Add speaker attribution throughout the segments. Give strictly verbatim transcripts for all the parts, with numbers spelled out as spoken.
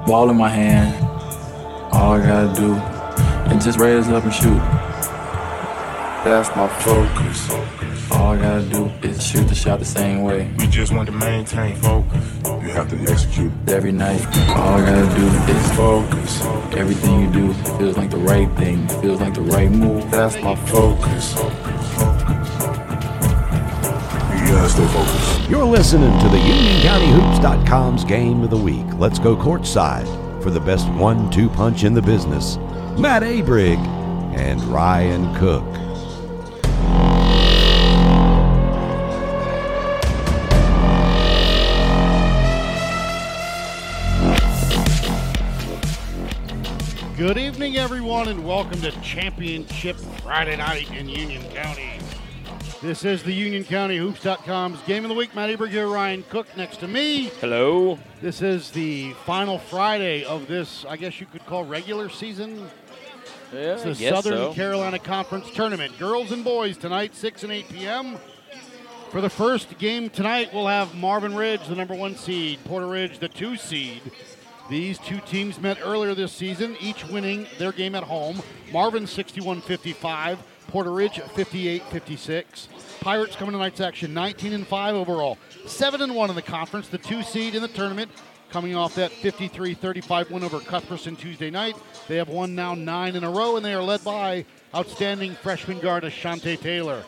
Speaker 1: Ball in my hand. All I gotta do is just raise up and shoot. That's my focus. All I gotta do is shoot the shot the same way.
Speaker 2: We just want to maintain focus.
Speaker 3: You have to execute
Speaker 1: every night. All I gotta do is focus. Everything you do feels like the right thing, feels like the right move. That's my focus.
Speaker 3: You gotta stay focused.
Speaker 4: You're listening to the Union County Hoops dot com's Game of the Week. Let's go courtside for the best one two punch in the business. Matt Abrig and Ryan Cook.
Speaker 5: Good evening, everyone, and welcome to Championship Friday night in Union County. This is the Union County Hoops dot com's Game of the Week. Matt Abrig here, Ryan Cook next to me.
Speaker 6: Hello.
Speaker 5: This is the final Friday of this, I guess you could call regular season.
Speaker 6: Yeah,
Speaker 5: It's the
Speaker 6: I guess
Speaker 5: Southern
Speaker 6: so.
Speaker 5: Carolina Conference Tournament. Girls and boys tonight, six and eight p.m. For the first game tonight, we'll have Marvin Ridge, the number one seed, Porter Ridge, the two seed. These two teams met earlier this season, each winning their game at home. Marvin sixty-one fifty-five, Porter Ridge fifty-eight fifty-six. Pirates coming tonight's action nineteen and five overall, seven and one in the conference, the two seed in the tournament, coming off that fifty-three thirty-five win over Cuthbertson Tuesday night. They have won now nine in a row, and they are led by outstanding freshman guard Ashante Taylor.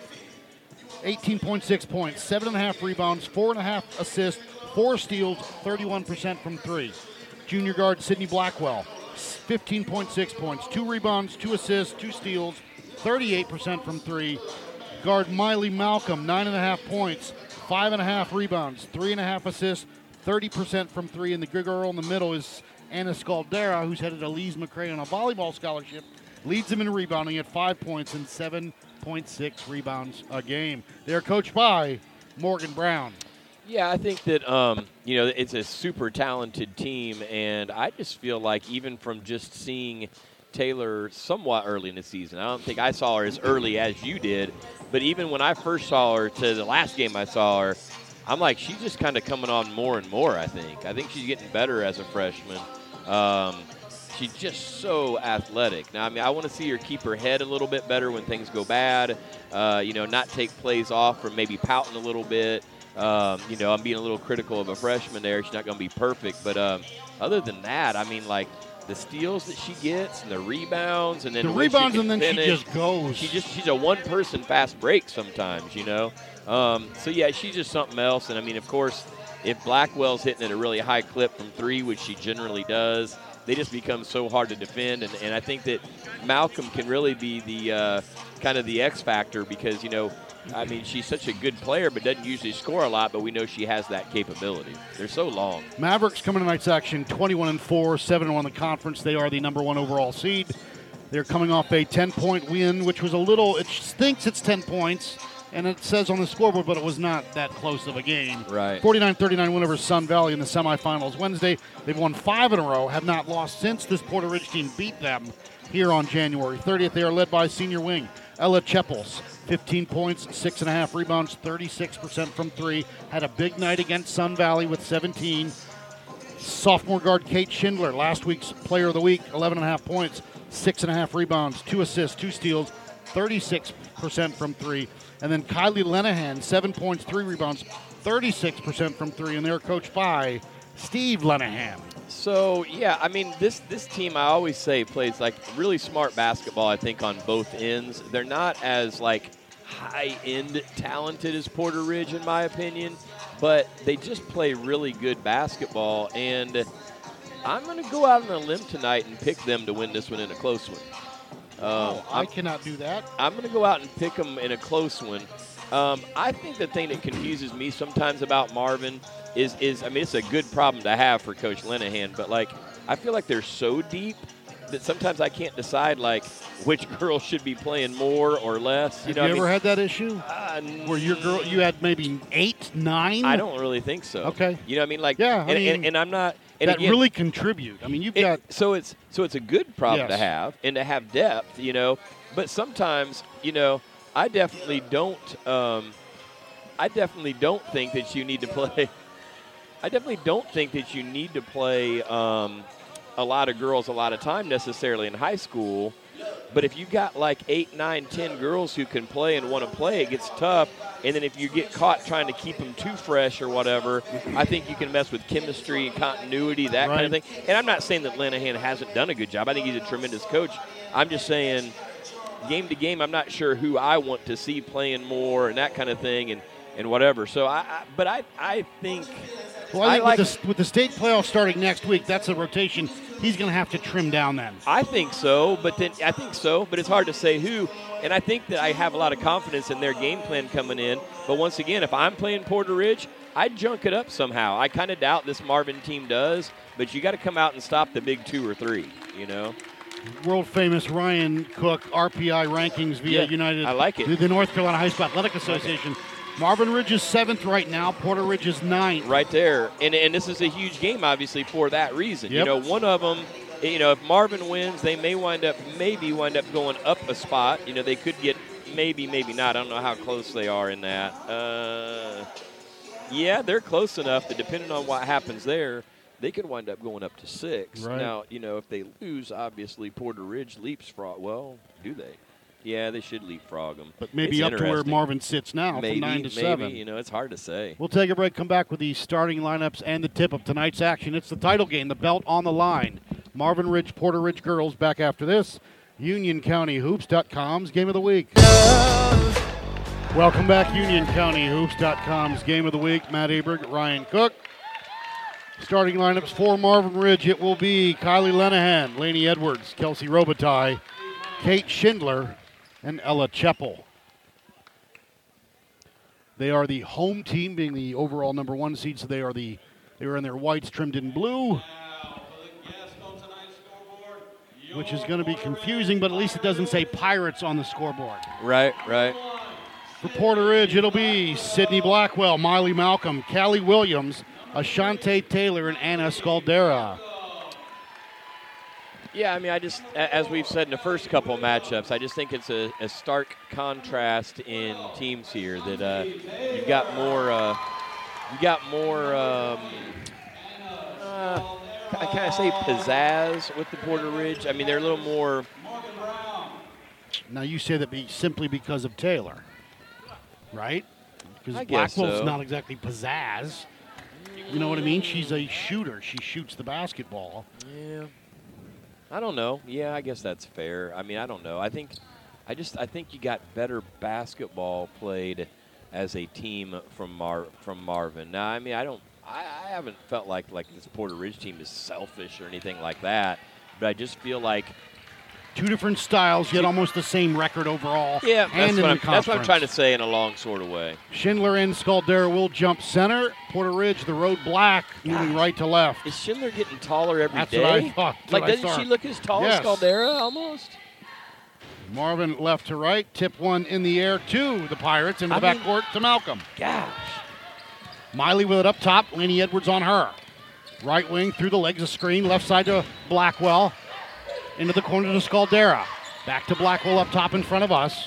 Speaker 5: eighteen point six points, seven and a half rebounds, four and a half assists, four steals, thirty-one percent from three. Junior guard Sydney Blackwell, fifteen point six points, two rebounds, two assists, two steals, thirty-eight percent from three. Guard Miley Malcolm, nine and a half points, five and a half rebounds, three and a half assists, thirty percent from three. And the good girl in the middle is Anna Scaldera, who's headed to Lees McRae on a volleyball scholarship, leads them in rebounding at five points and seven point six rebounds a game. They're coached by Morgan Brown.
Speaker 6: Yeah, I think that, um, you know, it's a super talented team, and I just feel like even from just seeing Taylor somewhat early in the season, I don't think I saw her as early as you did, but even when I first saw her to the last game I saw her, I'm like, she's just kind of coming on more and more, I think. I think she's getting better as a freshman. Um, she's just so athletic. Now, I mean, I want to see her keep her head a little bit better when things go bad, uh, you know, not take plays off or maybe pouting a little bit. Um, you know, I'm being a little critical of a freshman there. She's not going to be perfect. But um, other than that, I mean, like, the steals that she gets and the rebounds. And then
Speaker 5: The
Speaker 6: when
Speaker 5: rebounds
Speaker 6: she
Speaker 5: and then
Speaker 6: finish,
Speaker 5: she just goes.
Speaker 6: She just, she's a one-person fast break sometimes, you know. Um, so, yeah, she's just something else. And, I mean, of course, if Blackwell's hitting at a really high clip from three, which she generally does, they just become so hard to defend. And, and I think that Malcolm can really be the uh, kind of the X factor because, you know, I mean, she's such a good player, but doesn't usually score a lot, but we know she has that capability. They're so long.
Speaker 5: Mavericks coming tonight's action, twenty-one and four, seven and one in the conference. They are the number one overall seed. They're coming off a ten-point win, which was a little, it thinks it's ten points, and it says on the scoreboard, but it was not that close of a game.
Speaker 6: Right.
Speaker 5: forty-nine thirty-nine win over Sun Valley in the semifinals Wednesday. They've won five in a row, have not lost since this Porter Ridge team beat them here on January thirtieth. They are led by senior wing Ella Cheppels. fifteen points, six and a half rebounds, thirty-six percent from three. Had a big night against Sun Valley with seventeen. Sophomore guard Kate Schindler, last week's player of the week, eleven and a half points, six and a half rebounds, two assists, two steals, thirty-six percent from three. And then Kylie Lenahan, seven points, three rebounds, thirty-six percent from three. And they're coached by Steve Lenahan.
Speaker 6: So, yeah, I mean, this this team, I always say, plays, like, really smart basketball, I think, on both ends. They're not as, like, high-end talented as Porter Ridge, in my opinion, but they just play really good basketball. And I'm going to go out on a limb tonight and pick them to win this one in a close one. Um,
Speaker 5: oh, I cannot do that.
Speaker 6: I'm going to go out and pick them in a close one. Um, I think the thing that confuses me sometimes about Marvin is, is, I mean, it's a good problem to have for Coach Lenahan, but, like, I feel like they're so deep that sometimes I can't decide, like, which girl should be playing more or less. You
Speaker 5: Have
Speaker 6: know,
Speaker 5: you
Speaker 6: I
Speaker 5: ever
Speaker 6: mean,
Speaker 5: had that issue?
Speaker 6: uh,
Speaker 5: Where your girl, you had maybe eight, nine?
Speaker 6: I don't really think so.
Speaker 5: Okay.
Speaker 6: You know what I mean? Like,
Speaker 5: Yeah, I
Speaker 6: and, and,
Speaker 5: mean,
Speaker 6: and I'm not. And
Speaker 5: that
Speaker 6: again,
Speaker 5: really contribute. I mean, you've
Speaker 6: It-
Speaker 5: got
Speaker 6: so it's so it's a good problem
Speaker 5: Yes.
Speaker 6: to have and to have depth, you know. But sometimes, you know, I definitely don't. Um, I definitely don't think that you need to play. I definitely don't think that you need to play um, a lot of girls a lot of time necessarily in high school. But if you got like eight, nine, ten girls who can play and want to play, it gets tough. And then if you get caught trying to keep them too fresh or whatever, I think you can mess with chemistry and continuity, that
Speaker 5: right.
Speaker 6: kind of thing. And I'm not saying that Linehan hasn't done a good job. I think he's a tremendous coach. I'm just saying game to game, I'm not sure who I want to see playing more and that kind of thing and, and whatever. So, I, I but I, I think
Speaker 5: Well, I think
Speaker 6: I like,
Speaker 5: with, the, with the state playoff starting next week, that's a rotation he's going to have to trim down then.
Speaker 6: I think so, but then I think so, but it's hard to say who. And I think that I have a lot of confidence in their game plan coming in. But once again, if I'm playing Porter Ridge, I'd junk it up somehow. I kind of doubt this Marvin team does, but you got to come out and stop the big two or three, you know?
Speaker 5: World famous Ryan Cook R P I rankings via
Speaker 6: Yeah,
Speaker 5: United.
Speaker 6: I like it.
Speaker 5: The, the North Carolina High School Athletic Association. Marvin Ridge is seventh right now. Porter Ridge is ninth.
Speaker 6: Right there. And and this is a huge game, obviously, for that reason.
Speaker 5: Yep.
Speaker 6: You know, one of them, you know, if Marvin wins, they may wind up, maybe wind up going up a spot. You know, they could get maybe, maybe not. I don't know how close they are in that. Uh, yeah, they're close enough that depending on what happens there, they could wind up going up to six.
Speaker 5: Right.
Speaker 6: Now, you know, if they lose, obviously Porter Ridge leapfrog. Well, do they? Yeah, they should leapfrog them.
Speaker 5: But maybe
Speaker 6: It's
Speaker 5: up to where
Speaker 6: interesting.
Speaker 5: Marvin sits now
Speaker 6: Maybe,
Speaker 5: from nine to
Speaker 6: maybe,
Speaker 5: seven.
Speaker 6: You know, it's hard to say.
Speaker 5: We'll take a break, come back with the starting lineups and the tip of tonight's action. It's the title game, the belt on the line. Marvin Ridge, Porter Ridge girls back after this. Union County Hoops dot com's Game of the Week. Welcome back, Union County Hoops dot com's Game of the Week. Matt Aberg, Ryan Cook. Starting lineups for Marvin Ridge, it will be Kylie Lenahan, Laney Edwards, Kelsey Robitaille, Kate Schindler, and Ella Cheppel. They are the home team, being the overall number one seed, so they are the they are in their whites trimmed in blue, which is going to be confusing, but at least it doesn't say Pirates on the scoreboard.
Speaker 6: Right, right.
Speaker 5: For Porter Ridge, it'll be Sydney Blackwell, Miley Malcolm, Callie Williams, Ashante Taylor, and Anna Scaldera.
Speaker 6: Yeah, I mean, I just, a- as we've said in the first couple of matchups, I just think it's a, a stark contrast in teams here. That uh, you've got more, uh, you got more. Um, uh, I kind of say pizzazz with the Porter Ridge. I mean, they're a little more.
Speaker 5: Now you say that be simply because of Taylor, right? Because
Speaker 6: I guess
Speaker 5: Blackwell's
Speaker 6: so.
Speaker 5: not exactly pizzazz. You know what I mean? She's a shooter. She shoots the basketball.
Speaker 6: Yeah. I don't know. Yeah, I guess that's fair. I mean, I don't know. I think, I just, I think you got better basketball played as a team from Mar from Marvin. Now, I mean, I don't, I, I haven't felt like like this Porter Ridge team is selfish or anything like that. But I just feel like,
Speaker 5: Two different styles, yet almost the same record overall.
Speaker 6: yeah,
Speaker 5: and
Speaker 6: that's
Speaker 5: in
Speaker 6: what,
Speaker 5: the
Speaker 6: I'm, that's what I'm
Speaker 5: conference.
Speaker 6: trying to say in a long sort of way.
Speaker 5: Schindler and Scaldera will jump center. Porter Ridge, the road black, moving right to left.
Speaker 6: Is Schindler getting taller every
Speaker 5: That's
Speaker 6: day?
Speaker 5: what I thought. That's
Speaker 6: Like,
Speaker 5: what I
Speaker 6: doesn't
Speaker 5: saw.
Speaker 6: she look as tall
Speaker 5: Yes.
Speaker 6: as Scaldera almost?
Speaker 5: Marvin left to right, tip one in the air to the Pirates, into the
Speaker 6: I mean-
Speaker 5: backcourt to Malcolm.
Speaker 6: Gosh.
Speaker 5: Miley with it up top, Laney Edwards on her. Right wing through the legs of screen, left side to Blackwell, into the corner to Scaldera. Back to Blackwell up top in front of us.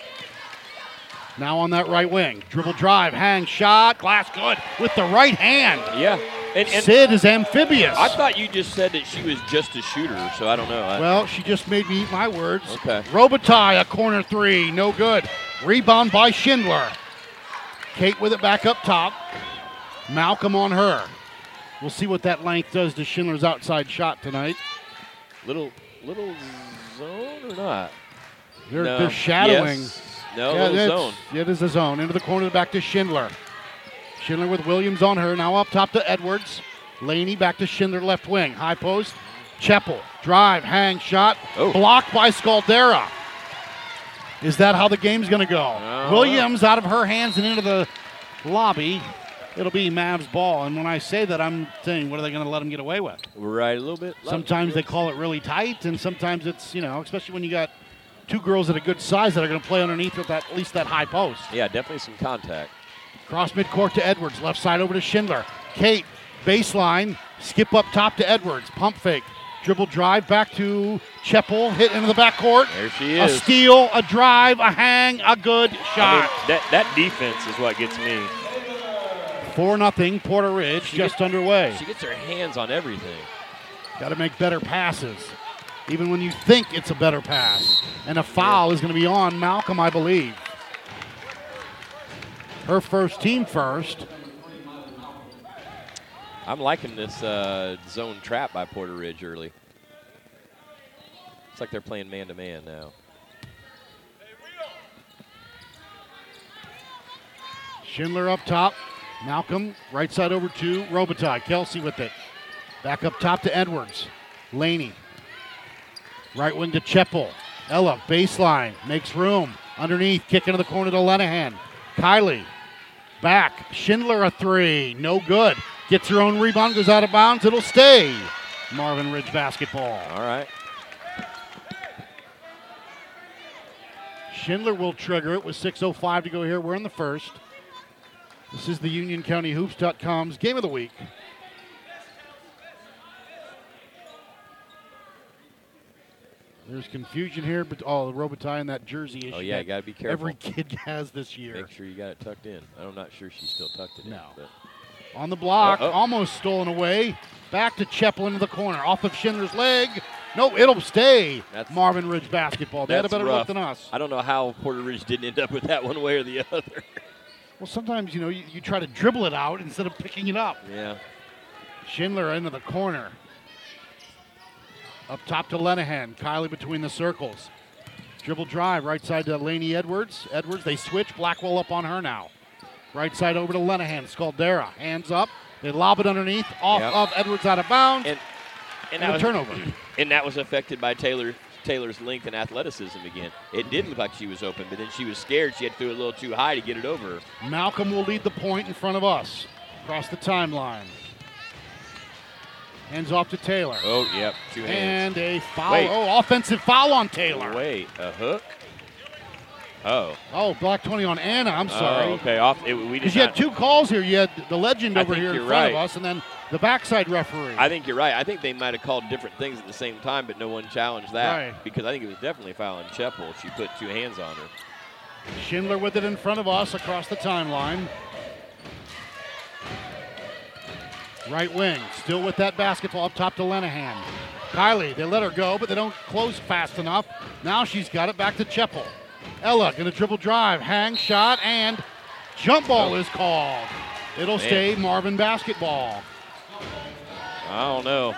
Speaker 5: Now on that right wing, dribble drive, hang, shot, glass good with the right hand.
Speaker 6: Yeah. And, and
Speaker 5: Sid is amphibious.
Speaker 6: I thought you just said that she was just a shooter, so I don't know. I,
Speaker 5: Well, she just made me eat my words.
Speaker 6: Okay.
Speaker 5: Robitaille, a corner three, no good. Rebound by Schindler. Kate with it back up top. Malcolm on her. We'll see what that length does to Schindler's outside shot tonight.
Speaker 6: little little zone or not?
Speaker 5: They're,
Speaker 6: No.
Speaker 5: they're shadowing.
Speaker 6: Yes. No,
Speaker 5: Yeah,
Speaker 6: little
Speaker 5: that's-
Speaker 6: zone.
Speaker 5: yeah, it is a zone. Into the corner, back to Schindler. Schindler with Williams on her. Now up top to Edwards. Laney back to Schindler, left wing. High post. Cheppel. Drive, hang, shot.
Speaker 6: Oh.
Speaker 5: Blocked by Scaldera. Is that how the game's going to go?
Speaker 6: Uh,
Speaker 5: Williams out of her hands and into the lobby. It'll be Mavs ball. And when I say that, I'm saying, what are they going to let them get away with?
Speaker 6: Right, a little bit.
Speaker 5: Sometimes they call it really tight, and sometimes it's, you know, especially when you got two girls at a good size that are going to play underneath with that, at least that high post.
Speaker 6: Yeah, definitely some contact.
Speaker 5: Cross midcourt to Edwards, left side over to Schindler. Kate, baseline, skip up top to Edwards, pump fake, dribble drive back to Cheppel, hit into the backcourt.
Speaker 6: There she
Speaker 5: A
Speaker 6: is.
Speaker 5: steal, a drive, a hang, a good
Speaker 7: I
Speaker 5: shot.
Speaker 7: mean, that, that defense is what gets me.
Speaker 5: Four nothing, Porter Ridge
Speaker 6: She
Speaker 5: just
Speaker 6: gets-
Speaker 5: underway.
Speaker 6: She gets her hands on everything.
Speaker 5: Got to make better passes, even when you think it's a better pass. And a foul yeah. is going to be on Malcolm, I believe. Her first, team first.
Speaker 6: I'm liking this uh, zone trap by Porter Ridge early. It's like they're playing man-to-man now.
Speaker 5: Schindler up top. Malcolm, right side over to Robitaille. Kelsey with it. Back up top to Edwards. Laney. Right wing to Cheppel. Ella, baseline, makes room. Underneath, kick into the corner to Lenahan. Kylie, back. Schindler a three, no good. Gets her own rebound, goes out of bounds. It'll stay. Marvin Ridge basketball.
Speaker 6: All right.
Speaker 5: Schindler will trigger it with six oh five to go here. We're in the first. This is the Union County Hoops dot com's Game of the Week. There's confusion here, but oh, the Robitaille and that jersey issue.
Speaker 6: Oh, yeah, you got to be careful.
Speaker 5: Every kid has this year.
Speaker 6: Make sure you got it tucked in. I'm not sure she still tucked it
Speaker 5: no.
Speaker 6: in. But.
Speaker 5: On the block,
Speaker 6: oh, oh.
Speaker 5: almost stolen away. Back to Cheppel into the corner. Off of Schindler's leg. No, it'll stay. That's, Marvin Ridge basketball. They had a better
Speaker 6: rough.
Speaker 5: look than us.
Speaker 6: I don't know how Porter Ridge didn't end up with that one way or the other.
Speaker 5: Well, sometimes, you know, you, you try to dribble it out instead of picking it up.
Speaker 6: Yeah.
Speaker 5: Schindler into the corner. Up top to Lenahan. Kylie between the circles. Dribble drive. Right side to Laney Edwards. Edwards, they switch. Blackwell up on her now. Right side over to Lenahan. Scaldera. Hands up. They lob it underneath. Off
Speaker 6: yep.
Speaker 5: of Edwards out of bounds.
Speaker 6: And, and,
Speaker 5: and a
Speaker 6: was,
Speaker 5: turnover.
Speaker 6: And that was affected by Taylor Taylor's length and athleticism again. It did look like she was open, but then she was scared. She had to throw it a little too high to get it over her.
Speaker 5: Malcolm will lead the point in front of us. Across the timeline. Hands off to Taylor.
Speaker 6: Oh, yep. Two hands.
Speaker 5: And a foul.
Speaker 6: Wait.
Speaker 5: Oh, offensive foul on Taylor.
Speaker 6: Wait, a hook? Oh.
Speaker 5: Oh, block twenty on Anna. I'm sorry.
Speaker 6: Oh, okay. Off. It, we
Speaker 5: Because you had two calls here. You had the legend
Speaker 6: I
Speaker 5: over here in front
Speaker 6: right.
Speaker 5: of us, and then the backside referee.
Speaker 6: I think you're right. I think they might have called different things at the same time, but no one challenged that.
Speaker 5: Right.
Speaker 6: Because I think it was definitely a foul on Cheppel. She put two hands on her.
Speaker 5: Schindler with it in front of us across the timeline. Right wing, still with that basketball up top to Lenahan. Kylie, they let her go, but they don't close fast enough. Now she's got it back to Cheppel. Ella gonna dribble drive, hang shot, and jump ball oh. is called. It'll Man. stay Marvin basketball.
Speaker 6: I don't know.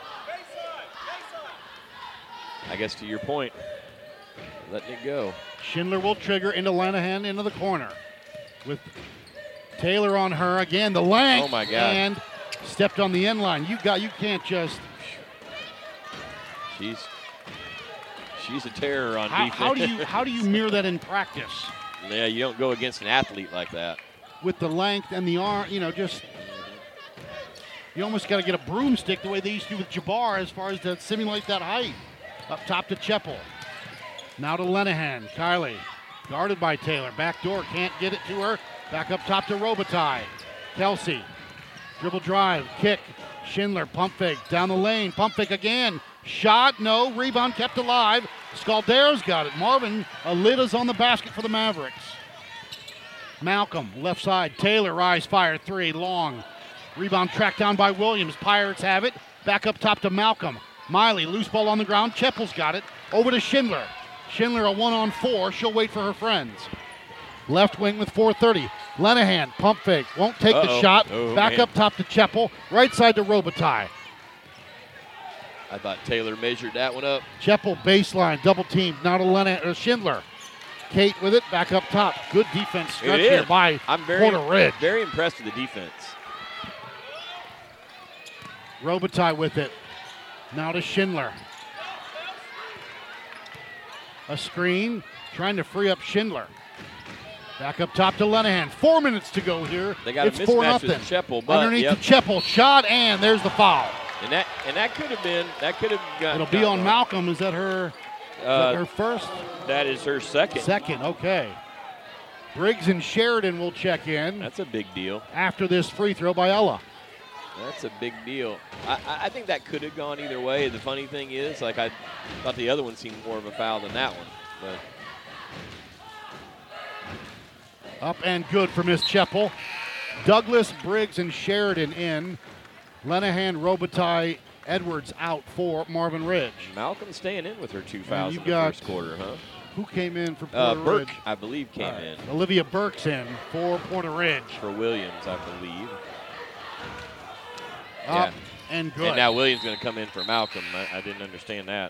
Speaker 6: I guess to your point, letting it go.
Speaker 5: Schindler will trigger into Lenahan into the corner. With Taylor on her again, the length.
Speaker 6: Oh my God.
Speaker 5: And stepped on the end line. You got. You can't just.
Speaker 6: She's she's a terror on
Speaker 5: how,
Speaker 6: defense.
Speaker 5: How do you how do you mirror that in practice?
Speaker 6: Yeah, you don't go against an athlete like that.
Speaker 5: With the length and the arm, you know, just you almost got to get a broomstick the way they used to do with Jabbar as far as to simulate that height. Up top to Cheppel. Now to Lenahan. Kylie guarded by Taylor. Back door, can't get it to her. Back up top to Robitaille. Kelsey. Dribble drive, kick, Schindler, pump fake, down the lane, pump fake again, shot, no, rebound kept alive, Scaldera's got it, Marvin Alida's on the basket for the Mavericks. Malcolm, left side, Taylor, rise, fire, three, long, rebound tracked down by Williams, Pirates have it, back up top to Malcolm, Miley, loose ball on the ground, Cheppel's got it, over to Schindler, Schindler a one on four, she'll wait for her friends. Left wing with four thirty. Lenahan, pump fake, won't take
Speaker 6: Uh-oh.
Speaker 5: the shot.
Speaker 6: Oh,
Speaker 5: Back
Speaker 6: man.
Speaker 5: up top to Cheppel. Right side to Robitaille.
Speaker 6: I thought Taylor measured that one up.
Speaker 5: Cheppel baseline, double team. Now to Lenahan, or Schindler. Kate with it, back up top. Good defense stretch
Speaker 6: It
Speaker 5: here
Speaker 6: is.
Speaker 5: by
Speaker 6: I'm very,
Speaker 5: Porter Ridge.
Speaker 6: very impressed with the defense.
Speaker 5: Robitaille with it. Now to Schindler. A screen, trying to free up Schindler. Back up top to Lenahan. Four minutes to go here.
Speaker 6: They got
Speaker 5: it's
Speaker 6: a
Speaker 5: four
Speaker 6: mismatch
Speaker 5: nothing.
Speaker 6: with Cheppel, but
Speaker 5: Underneath
Speaker 6: yep.
Speaker 5: to Cheppel, shot, and there's the foul.
Speaker 6: And that and that could have been that could have got.
Speaker 5: It'll be on Malcolm. Is that her? Is
Speaker 6: Uh,
Speaker 5: that her first?
Speaker 6: That is her second.
Speaker 5: Second. Okay. Briggs and Sheridan will check in.
Speaker 6: That's a big deal.
Speaker 5: After this free throw by Ella.
Speaker 6: That's a big deal. I, I think that could have gone either way. The funny thing is, like I thought the other one seemed more of a foul than that one, but.
Speaker 5: Up and good for Miss Cheppel. Douglas, Briggs, and Sheridan in. Lenahan, Robitaille, Edwards out for Marvin Ridge.
Speaker 6: Malcolm staying in with her two fouls
Speaker 5: you
Speaker 6: in the
Speaker 5: got-
Speaker 6: first quarter, huh?
Speaker 5: Who came in for
Speaker 6: Uh,
Speaker 5: Porter
Speaker 6: Burke,
Speaker 5: Ridge?
Speaker 6: I believe, came in
Speaker 5: Olivia Burke's in for Porter Ridge.
Speaker 6: for Williams, I believe.
Speaker 5: Up
Speaker 6: Yeah.
Speaker 5: and good.
Speaker 6: And now Williams going to come in for Malcolm. I, I didn't understand that.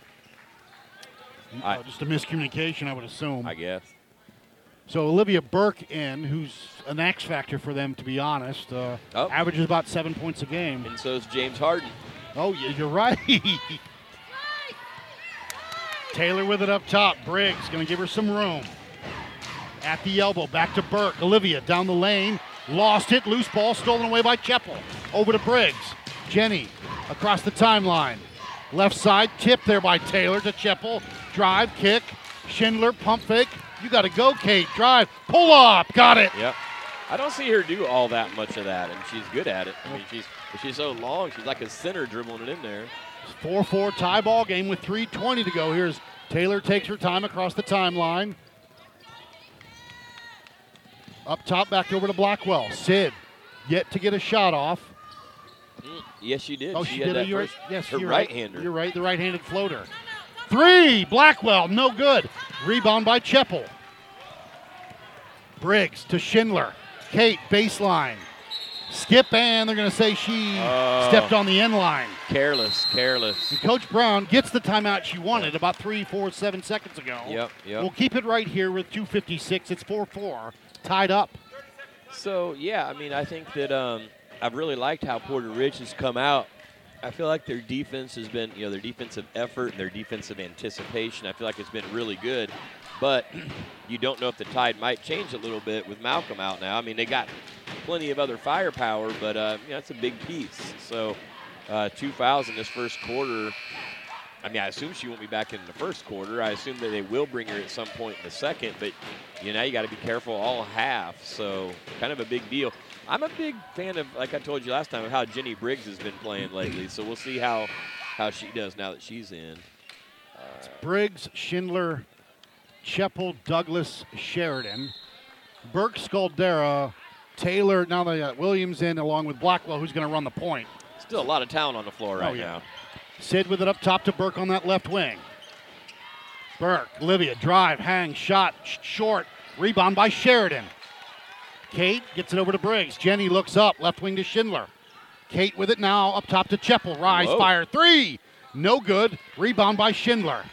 Speaker 5: Uh,
Speaker 6: I-
Speaker 5: just a miscommunication, I would assume.
Speaker 6: I guess.
Speaker 5: So Olivia Burke in, who's an X factor for them, to be honest. Uh,
Speaker 6: Oh.
Speaker 5: Averages about seven points a game.
Speaker 6: And so is James Harden.
Speaker 5: Oh, yeah, you're right. Taylor with it up top. Briggs going to give her some room. At the elbow, back to Burke. Olivia down the lane. Lost it. Loose ball stolen away by Cheppel. Over to Briggs. Jenny across the timeline. Left side, tip there by Taylor to Cheppel. Drive, kick. Schindler, pump fake. You got to go, Kate. Drive. Pull up. Got it.
Speaker 6: Yep. I don't see her do all that much of that, and she's good at it. I mean, she's she's so long. She's like a center dribbling it in there.
Speaker 5: four four tie ball game with three twenty to go. Here's Taylor takes her time across the timeline. Up top, back over to Blackwell. Sid, yet to get a shot off.
Speaker 6: Mm, yes, she did.
Speaker 5: Oh,
Speaker 6: she,
Speaker 5: she,
Speaker 6: had
Speaker 5: did.
Speaker 6: that
Speaker 5: You're
Speaker 6: first,
Speaker 5: right. Yes,
Speaker 6: her
Speaker 5: you're
Speaker 6: right-hander.
Speaker 5: right. You're right. The right-handed floater. Three. Blackwell, no good. Rebound by Cheppel. Briggs to Schindler. Kate, baseline. Skip, and they're going to say she
Speaker 6: Oh.
Speaker 5: stepped on the end line.
Speaker 6: Careless, careless.
Speaker 5: And Coach Brown gets the timeout she wanted about three, four, seven seconds ago.
Speaker 6: Yep, yep.
Speaker 5: We'll keep it right here with two fifty-six. It's four four, tied up.
Speaker 6: So, yeah, I mean, I think that um, I've really liked how Porter Ridge has come out. I feel like their defense has been, you know, their defensive effort and their defensive anticipation, I feel like it's been really good. But you don't know if the tide might change a little bit with Malcolm out now. I mean, they got plenty of other firepower, but uh, you know, that's a big piece. So uh, two fouls in this first quarter. I mean, I assume she won't be back in the first quarter. I assume that they will bring her at some point in the second, but you know, you got to be careful all half. So kind of a big deal. I'm a big fan of, like I told you last time, of how Jenny Briggs has been playing lately. So we'll see how how she does now that she's in. Uh,
Speaker 5: Briggs, Schindler, Cheppel, Douglas, Sheridan, Burke, Scaldera, Taylor. Now they got Williams in along with Blackwell, who's going to run the point.
Speaker 6: still a lot of talent on the floor right
Speaker 5: Oh, yeah.
Speaker 6: now.
Speaker 5: Sid with it up top to Burke on that left wing. Burke, Olivia, drive, hang, shot, sh- short, rebound by Sheridan. Kate gets it over to Briggs. Jenny looks up, left wing to Schindler. Kate with it now, up top to Cheppel. Rise,
Speaker 6: Whoa.
Speaker 5: fire, three. No good. Rebound by Schindler.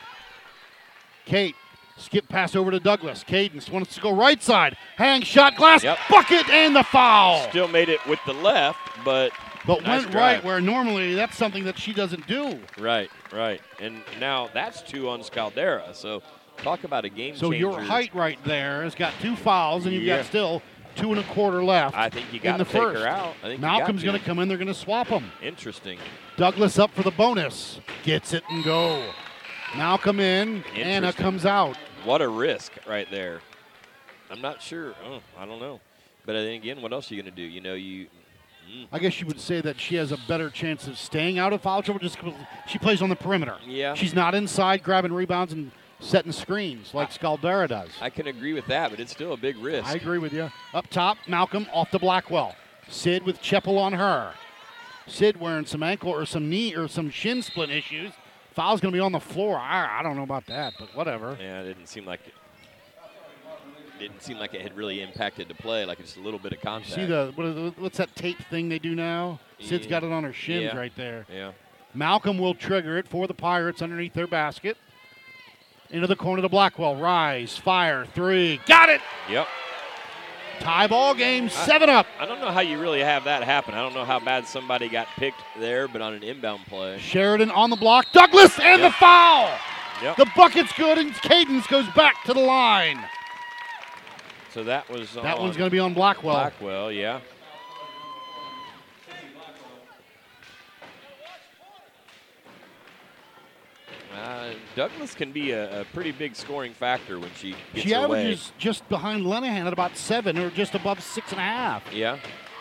Speaker 5: Kate, skip pass over to Douglas. Cadence wants to go right side. Hang, shot, glass,
Speaker 6: Yep.
Speaker 5: bucket, and the foul.
Speaker 6: Still made it with the left, but
Speaker 5: but
Speaker 6: nice
Speaker 5: went
Speaker 6: drive.
Speaker 5: right where normally that's something that she doesn't do.
Speaker 6: Right, right. And now that's two on Scaldera. So talk about a game
Speaker 5: So
Speaker 6: changer.
Speaker 5: your height right there has got two fouls, and you've
Speaker 6: Yeah.
Speaker 5: got still two and a quarter left.
Speaker 6: I think you
Speaker 5: in
Speaker 6: got to
Speaker 5: the
Speaker 6: take
Speaker 5: first.
Speaker 6: her out. I think
Speaker 5: Malcolm's
Speaker 6: going
Speaker 5: going to come in. They're going to swap them.
Speaker 6: Interesting.
Speaker 5: Douglas up for the bonus. Gets it and go. Malcolm in. Anna
Speaker 6: Interesting.
Speaker 5: comes out.
Speaker 6: What a risk right there. I'm not sure. Oh, I don't know. But then again, what else are you going to do? You know, you. Mm,
Speaker 5: I guess you would say that she has a better chance of staying out of foul trouble just because she plays on the perimeter.
Speaker 6: Yeah.
Speaker 5: She's not inside grabbing rebounds and setting screens like Scaldera does.
Speaker 6: I can agree with that, but it's still a big risk.
Speaker 5: I agree with you. Up top, Malcolm off to Blackwell. Sid with Cheppel on her. Sid wearing some ankle or some knee or some shin splint issues. Foul's going to be on the floor. I, I don't know about that, but whatever.
Speaker 6: Yeah, it didn't seem like it. Didn't seem like it had really impacted the play, like just a little bit of contact.
Speaker 5: See the, what is the what's that tape thing they do now? Sid's
Speaker 6: Yeah.
Speaker 5: got it on her shins
Speaker 6: Yeah.
Speaker 5: right there.
Speaker 6: Yeah.
Speaker 5: Malcolm will trigger it for the Pirates underneath their basket. Into the corner to Blackwell. Rise, fire, three. Got it!
Speaker 6: Yep.
Speaker 5: Tie ball game, seven up.
Speaker 6: I don't know how you really have that happen. I don't know how bad somebody got picked there, but on an inbound play.
Speaker 5: Sheridan on the block. Douglas and
Speaker 6: Yep.
Speaker 5: the foul.
Speaker 6: Yep.
Speaker 5: The bucket's good, and Cadence goes back to the line.
Speaker 6: So that was
Speaker 5: That
Speaker 6: on
Speaker 5: one's going to be on Blackwell.
Speaker 6: Blackwell, yeah. Uh, Douglas can be a, a pretty big scoring factor when she gets
Speaker 5: She
Speaker 6: away.
Speaker 5: averages just behind Lenahan at about seven or just above six and a half.
Speaker 6: Yeah.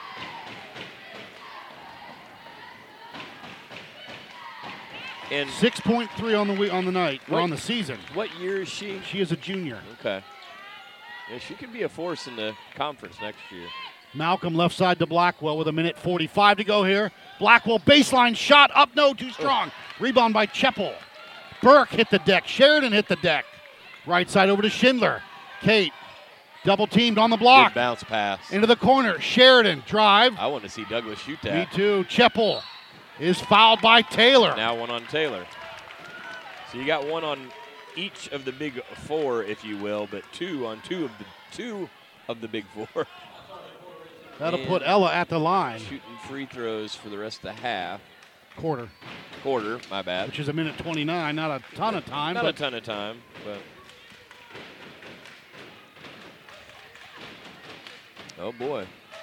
Speaker 6: And
Speaker 5: six point three on the week, on the night or
Speaker 6: What-
Speaker 5: on the season.
Speaker 6: what year is she?
Speaker 5: She is a junior.
Speaker 6: Okay. Yeah, she could be a force in the conference next year.
Speaker 5: Malcolm left side to Blackwell with a minute forty-five to go here. Blackwell baseline shot up, no, too strong. Rebound by Cheppel. Burke hit the deck. Sheridan hit the deck. Right side over to Schindler. Kate double teamed on the block.
Speaker 6: Good bounce pass.
Speaker 5: Into the corner. Sheridan drive.
Speaker 6: I want to see Douglas shoot that.
Speaker 5: Me too. Cheppel is fouled by Taylor.
Speaker 6: Now one on Taylor. So you got one on each of the big four, if you will, but two on two of the two of the big four.
Speaker 5: That'll
Speaker 6: And
Speaker 5: put Ella at the line.
Speaker 6: Shooting free throws for the rest of the half.
Speaker 5: Quarter.
Speaker 6: Quarter, my bad.
Speaker 5: Which is a minute twenty-nine. Not a ton of time.
Speaker 6: Not
Speaker 5: but
Speaker 6: a ton of time, but. Oh, boy.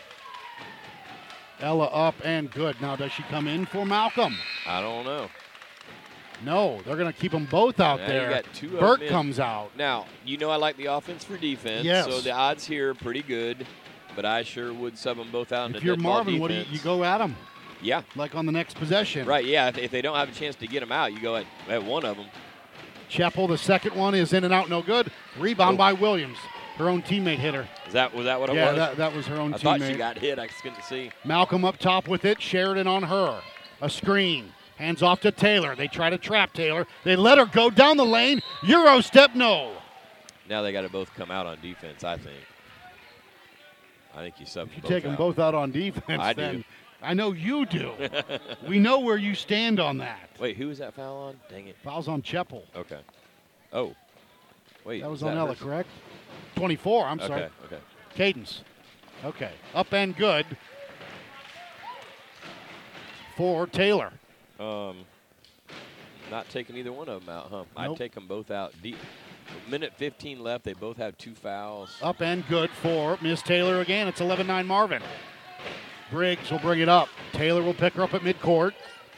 Speaker 5: Ella up and good. Now, does she come in for Malcolm?
Speaker 6: I don't know.
Speaker 5: No, they're going to keep them both out
Speaker 6: Now
Speaker 5: there.
Speaker 6: you got two of
Speaker 5: Burke
Speaker 6: them in.
Speaker 5: comes out.
Speaker 6: Now, you know I like the offense for defense.
Speaker 5: Yes.
Speaker 6: So the odds here are pretty good, but I sure would sub them both out into
Speaker 5: If you're
Speaker 6: dead ball
Speaker 5: Marvin, what do you,
Speaker 6: defense.
Speaker 5: you go at them?
Speaker 6: Yeah.
Speaker 5: Like on the next possession.
Speaker 6: Right, yeah. If, if they don't have a chance to get them out, you go at, at one of them.
Speaker 5: Cheppel, the second one is in and out, no good. Rebound
Speaker 6: Oh.
Speaker 5: by Williams. Her own teammate hit her.
Speaker 6: Is that, was that what it
Speaker 5: yeah,
Speaker 6: was?
Speaker 5: that, that was her own
Speaker 6: I
Speaker 5: teammate.
Speaker 6: thought she got hit. I couldn't see.
Speaker 5: Malcolm up top with it. Sheridan on her. A screen. Hands off to Taylor. They try to trap Taylor. They let her go down the lane. Euro step, no.
Speaker 6: Now they got to both come out on defense, I think. I think you sub
Speaker 5: If you
Speaker 6: both
Speaker 5: take them
Speaker 6: out.
Speaker 5: both out on defense,
Speaker 6: I do.
Speaker 5: then I know you do. We know where you stand on that.
Speaker 6: Wait, who was that foul on? Dang it.
Speaker 5: Foul's on Cheppel.
Speaker 6: Okay. Oh. Wait.
Speaker 5: That was
Speaker 6: is
Speaker 5: on Ella,
Speaker 6: hers?
Speaker 5: correct? twenty-four, I'm sorry.
Speaker 6: Okay, okay.
Speaker 5: Cadence. Okay. Up and good for Taylor.
Speaker 6: Um, not taking either one of them out, huh?
Speaker 5: Nope.
Speaker 6: I'd take them both out deep. Minute fifteen left. They both have two fouls.
Speaker 5: Up and good for Miss Taylor again. It's eleven nine Marvin. Briggs will bring it up. Taylor will pick her up at midcourt.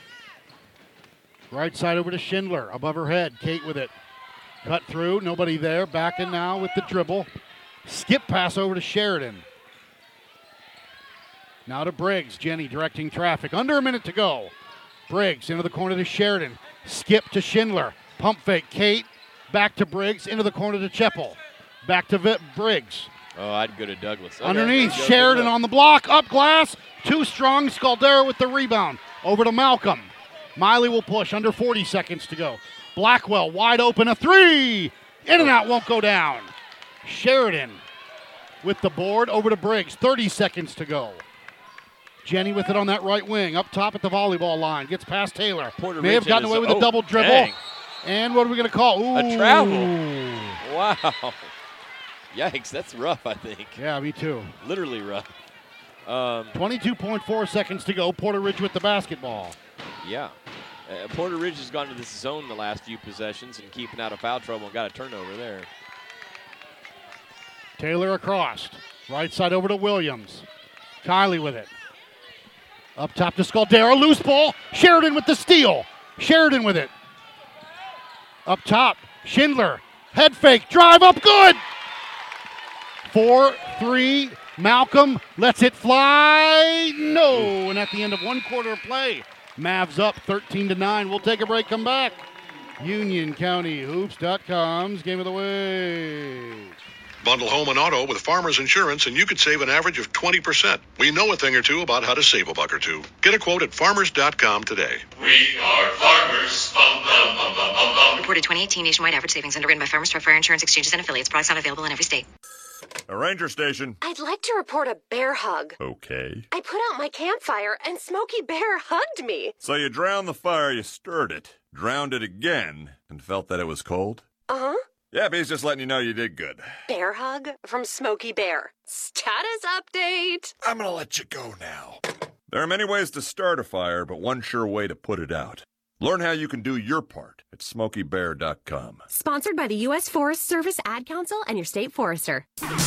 Speaker 5: Right side over to Schindler. Above her head. Kate with it. Cut through. Nobody there. Back in now with the dribble. Skip pass over to Sheridan. Now to Briggs. Jenny directing traffic. Under a minute to go. Briggs into the corner to Sheridan. Skip to Schindler. Pump fake. Kate. Back to Briggs. Into the corner to Cheppel. Back to Vi- Briggs.
Speaker 6: Oh, I'd go to Douglas. Okay,
Speaker 5: Underneath,
Speaker 6: good, good,
Speaker 5: Sheridan
Speaker 6: good.
Speaker 5: on the block, up glass, too strong, Scaldera with the rebound. Over to Malcolm. Miley will push, under forty seconds to go. Blackwell wide open, a three! In and out, won't go down. Sheridan with the board, over to Briggs, thirty seconds to go. Jenny with it on that right wing, up top at the volleyball line, gets past Taylor.
Speaker 6: Porter
Speaker 5: May have
Speaker 6: Ridge
Speaker 5: gotten
Speaker 6: is-
Speaker 5: away with a
Speaker 6: oh,
Speaker 5: double dribble.
Speaker 6: dang.
Speaker 5: And what are we going to call? Ooh.
Speaker 6: A travel. Wow. Yikes, that's rough, I think.
Speaker 5: Yeah, me too.
Speaker 6: Literally rough. Um,
Speaker 5: twenty-two point four seconds to go. Porter Ridge with the basketball.
Speaker 6: yeah. Uh, Porter Ridge has gone to this zone the last few possessions and keeping out of foul trouble and got a turnover there.
Speaker 5: Taylor across. Right side over to Williams. Kylie with it. Up top to Scaldera. Loose ball. Sheridan with the steal. Sheridan with it. Up top. Schindler. Head fake. Drive up. Good. Four, three. Malcolm lets it fly. No. And at the end of one quarter of play, Mavs up thirteen to nine. We'll take a break. Come back. Union County Hoops dot com's Game of the Week.
Speaker 8: Bundle home and auto with Farmers Insurance, and you could save an average of twenty percent. We know a thing or two about how to save a buck or two. Get a quote at farmers dot com today.
Speaker 9: We are farmers. Bum, bum, bum, bum, bum, bum.
Speaker 10: Reported twenty eighteen nationwide average savings underwritten by Farmers Truck Fire Insurance Exchanges and Affiliates. Products not available in every state.
Speaker 11: A ranger station.
Speaker 12: I'd like to report a bear hug.
Speaker 11: Okay.
Speaker 12: I put out my campfire and Smokey Bear hugged me.
Speaker 11: So you drowned the fire, you stirred it, drowned it again, and felt that it was cold?
Speaker 12: Uh-huh.
Speaker 11: Yeah, but he's just letting you know you did good.
Speaker 12: Bear hug from Smokey Bear. Status update.
Speaker 11: I'm gonna let you go now. There are many ways to start a fire, but one sure way to put it out. Learn how you can do your part at smokey bear dot com.
Speaker 13: Sponsored by the U S Forest Service Ad Council and your state forester.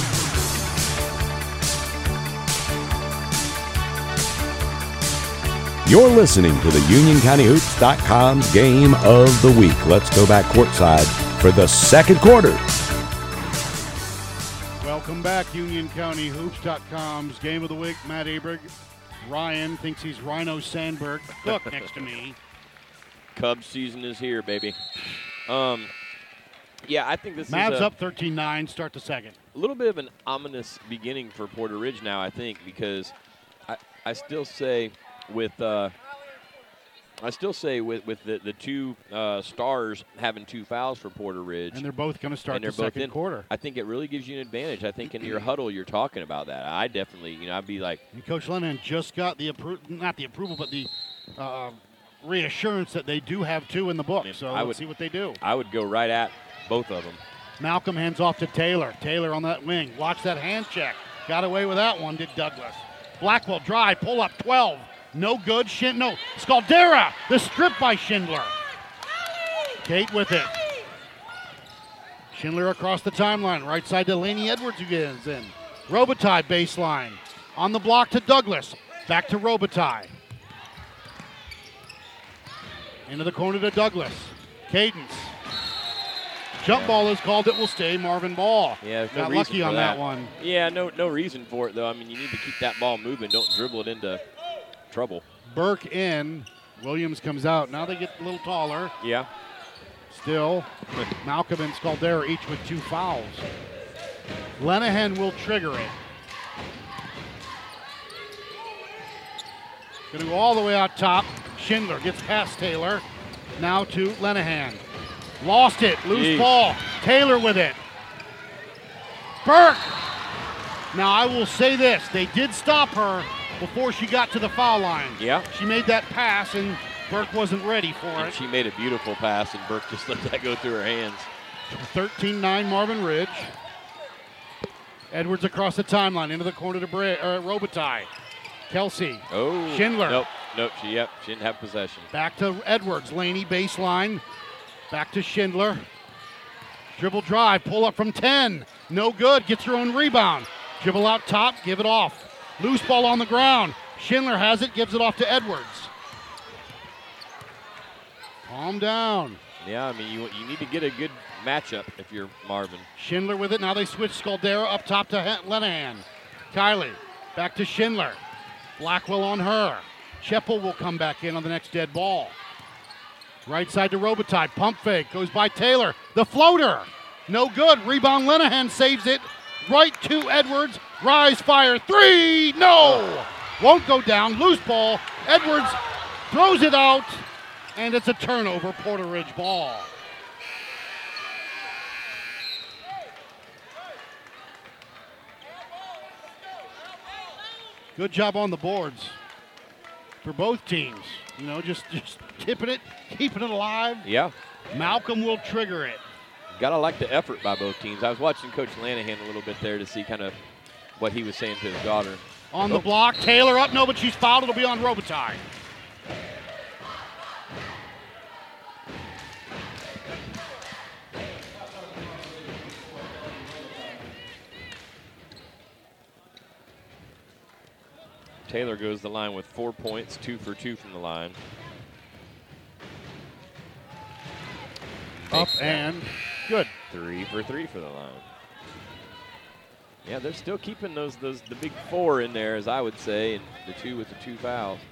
Speaker 4: You're listening to the Union County Hoops dot com's Game of the Week. Let's go back courtside for the second quarter.
Speaker 5: Welcome back, Union County Hoops dot com's Game of the Week. Matt Abrig. Ryan thinks he's Rhino Sandberg, the cook next to me.
Speaker 6: Cubs season is here, baby. Um, Yeah, I think this
Speaker 5: Mavs
Speaker 6: is a,
Speaker 5: up thirteen nine, start the second.
Speaker 6: a little bit of an ominous beginning for Porter Ridge now, I think, because I, I still say with uh, I still say with, with the, the two uh, stars having two fouls for Porter Ridge.
Speaker 5: And they're both going to start
Speaker 6: and they're
Speaker 5: the
Speaker 6: both
Speaker 5: second
Speaker 6: in,
Speaker 5: quarter.
Speaker 6: I think it really gives you an advantage. I think in your huddle you're talking about that. I definitely, you know, I'd be like.
Speaker 5: And Coach Lennon just got the appro- not the approval, but the uh, reassurance that they do have two in the book.
Speaker 6: I mean,
Speaker 5: so
Speaker 6: I
Speaker 5: let's
Speaker 6: would,
Speaker 5: see what they do.
Speaker 6: I would go right at both of them.
Speaker 5: Malcolm hands off to Taylor. Taylor on that wing. Watch that hand check. Got away with that one, did Douglas. Blackwell drive, pull up twelve. No good. Shin- no. Scaldera. The strip by Schindler. Kate with it. Schindler across the timeline. Right side to Laney Edwards who gets in. Robitaille baseline. On the block to Douglas. Back to Robitaille. Into the corner to Douglas. Cadence. Jump
Speaker 6: Yeah.
Speaker 5: ball is called. It will stay Marvin Ball.
Speaker 6: Yeah, there's no
Speaker 5: Got
Speaker 6: reason
Speaker 5: lucky
Speaker 6: for
Speaker 5: on
Speaker 6: that.
Speaker 5: that one.
Speaker 6: Yeah, no no reason for it, though. I mean, you need to keep that ball moving. Don't dribble it into trouble.
Speaker 5: Burke in. Williams comes out. Now they get a little taller.
Speaker 6: Yeah.
Speaker 5: Still, Malcolm and Scaldera each with two fouls. Lenahan will trigger it. Going to go all the way out top. Schindler gets past Taylor. Now to Lenahan. Lost it. Loose
Speaker 6: Jeez.
Speaker 5: ball. Taylor with it. Burke. Now I will say this. They did stop her before she got to the foul line.
Speaker 6: Yeah.
Speaker 5: She made that pass and Burke wasn't ready for
Speaker 6: And
Speaker 5: it.
Speaker 6: she made a beautiful pass, and Burke just let that go through her hands.
Speaker 5: thirteen nine Marvin Ridge. Edwards across the timeline into the corner to Bra- uh, Robitaille. Kelsey.
Speaker 6: Oh.
Speaker 5: Schindler.
Speaker 6: Nope. Nope. She, yep. She didn't have possession.
Speaker 5: Back to Edwards. Laney baseline. Back to Schindler. Dribble drive. Pull up from ten. No good. Gets her own rebound. Dribble out top. Give it off. Loose ball on the ground. Schindler has it. Gives it off to Edwards. Calm down.
Speaker 6: Yeah, I mean, you you need to get a good matchup if you're Marvin.
Speaker 5: Schindler with it. Now they switch Scaldera up top to H- Lenahan. Kylie. Back to Schindler. Blackwell on her. Cheppel will come back in on the next dead ball. Right side to Robitaille. Pump fake. Goes by Taylor. The floater. No good. Rebound. Lenahan saves it. Right to Edwards. Rise fire. Three. No. Won't go down. Loose ball. Edwards throws it out. And it's a turnover. Porter Ridge ball. Good job on the boards for both teams. You know, just, just tipping it, keeping it alive.
Speaker 6: Yeah.
Speaker 5: Malcolm will trigger it.
Speaker 6: Gotta like the effort by both teams. I was watching Coach Lanahan a little bit there to see kind of what he was saying to his daughter.
Speaker 5: On the block, Taylor up. No, but she's fouled. It'll be on Robitaille.
Speaker 6: Taylor goes the line with four points, two for two from the line.
Speaker 5: Up
Speaker 6: Makes that
Speaker 5: and good.
Speaker 6: Three for three for the line. Yeah, they're still keeping those those the big four in there, as I would say, and the two with the two fouls.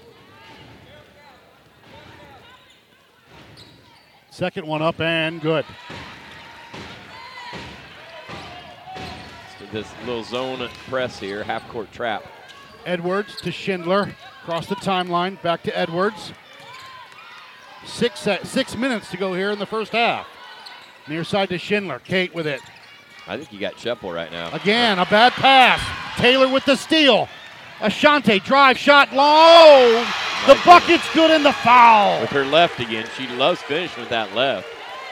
Speaker 5: Second one up and good.
Speaker 6: So this little zone press here, half court trap.
Speaker 5: Edwards to Schindler. Across the timeline. Back to Edwards. Six, uh, six minutes to go here in the first half. Near side to Schindler. Kate with it.
Speaker 6: I think you got Cheppel right now.
Speaker 5: Again, a bad pass. Taylor with the steal. Ashante drive shot low. The bucket's good in the foul.
Speaker 6: With her left again. She loves finishing with that left.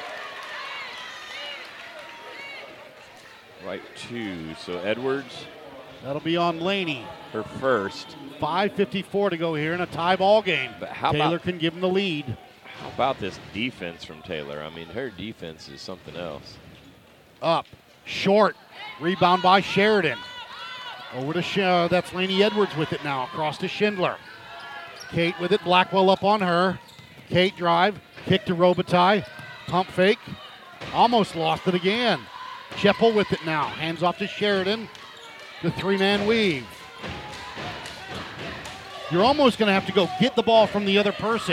Speaker 6: Right two. So Edwards.
Speaker 5: That'll be on Laney.
Speaker 6: Her first.
Speaker 5: five fifty-four to go here in a tie ball game.
Speaker 6: But how
Speaker 5: Taylor
Speaker 6: about,
Speaker 5: can give him the lead.
Speaker 6: How about this defense from Taylor? I mean, her defense is something else.
Speaker 5: Up. Short. Rebound by Sheridan. Over to Sh- uh, that's Laney Edwards with it now. Across to Schindler. Kate with it. Blackwell up on her. Kate drive. Kick to Robitaille. Pump fake. Almost lost it again. Cheppel with it now. Hands off to Sheridan. The three-man weave. You're almost going to have to go get the ball from the other person